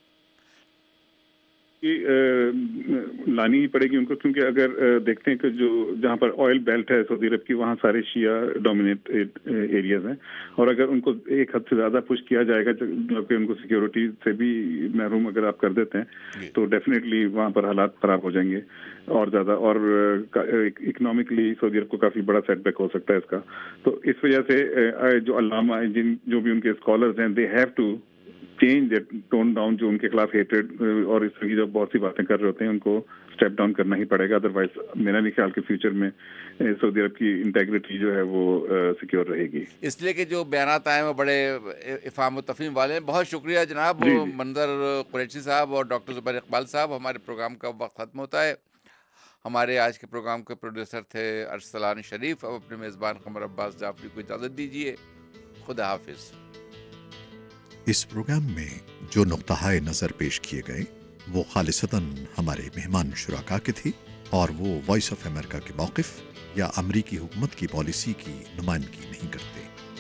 कि लानी ही पड़ेगी उनको, क्योंकि अगर देखते हैं कि जो जहाँ पर ऑयल बेल्ट है सऊदी अरब की, वहाँ सारे शिया डोमिनेट एरियाज हैं, और अगर उनको एक हद से ज़्यादा पुश किया जाएगा जबकि उनको सिक्योरिटी से भी महरूम अगर आप कर देते हैं तो डेफिनेटली वहाँ पर हालात ख़राब हो जाएंगे और ज़्यादा, और इकनॉमिकली सऊदी अरब को काफ़ी बड़ा सेटबैक हो सकता है इसका. तो इस वजह से जो अल्लामा जिन जो भी उनके स्कॉलर्स हैं, they have to change tone down जो उनके खिलाफ हेटेड और इस तरह की जो बहुत सी बातें कर रहे होते हैं उनको स्टेप डाउन करना ही पड़ेगा. अदरवाइज मेरा नहीं ख्याल के फ्यूचर में सऊदी अरब की इंटेग्रिटी जो है वो सिक्योर रहेगी. इसलिए कि जो बयानात आए वो बड़े इफ़ाम व तफ़हीम वाले हैं. बहुत शुक्रिया जनाब मंजर कुरैशी साहब और डॉक्टर ज़ुबैर इकबाल साहब. हमारे प्रोग्राम का वक्त ख़त्म होता है. हमारे आज के प्रोग्राम के प्रोड्यूसर थे अरसलान शरीफ. अब अपने मेज़बान कमर अब्बास जाफरी को इजाज़त दीजिए. खुदा हाफिज़. इस प्रोग्राम में जो नुक्ता नज़र पेश किए गए वो खालिसतन हमारे मेहमान शुराका के थे اور وہ وائس آف امریکہ کے موقف یا امریکی حکومت کی پالیسی کی نمائندگی نہیں کرتے۔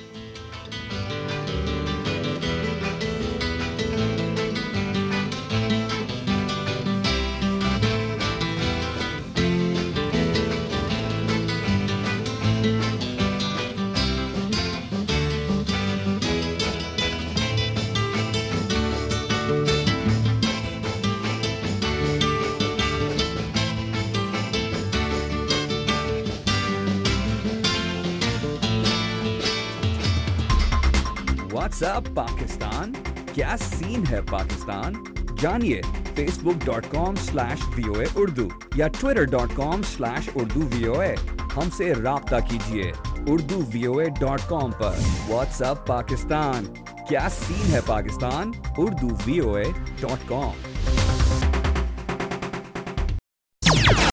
واٹس اپ پاکستان، کیا سین ہے پاکستان؟ جانیے Facebook dot com slash V O A Urdu یا Twitter dot com slash Urdu V O A ہم سے رابطہ کیجیے Urdu V O A dot com پر۔ واٹس اپ پاکستان، کیا سین ہے Pakistan? Urdu V O A dot com.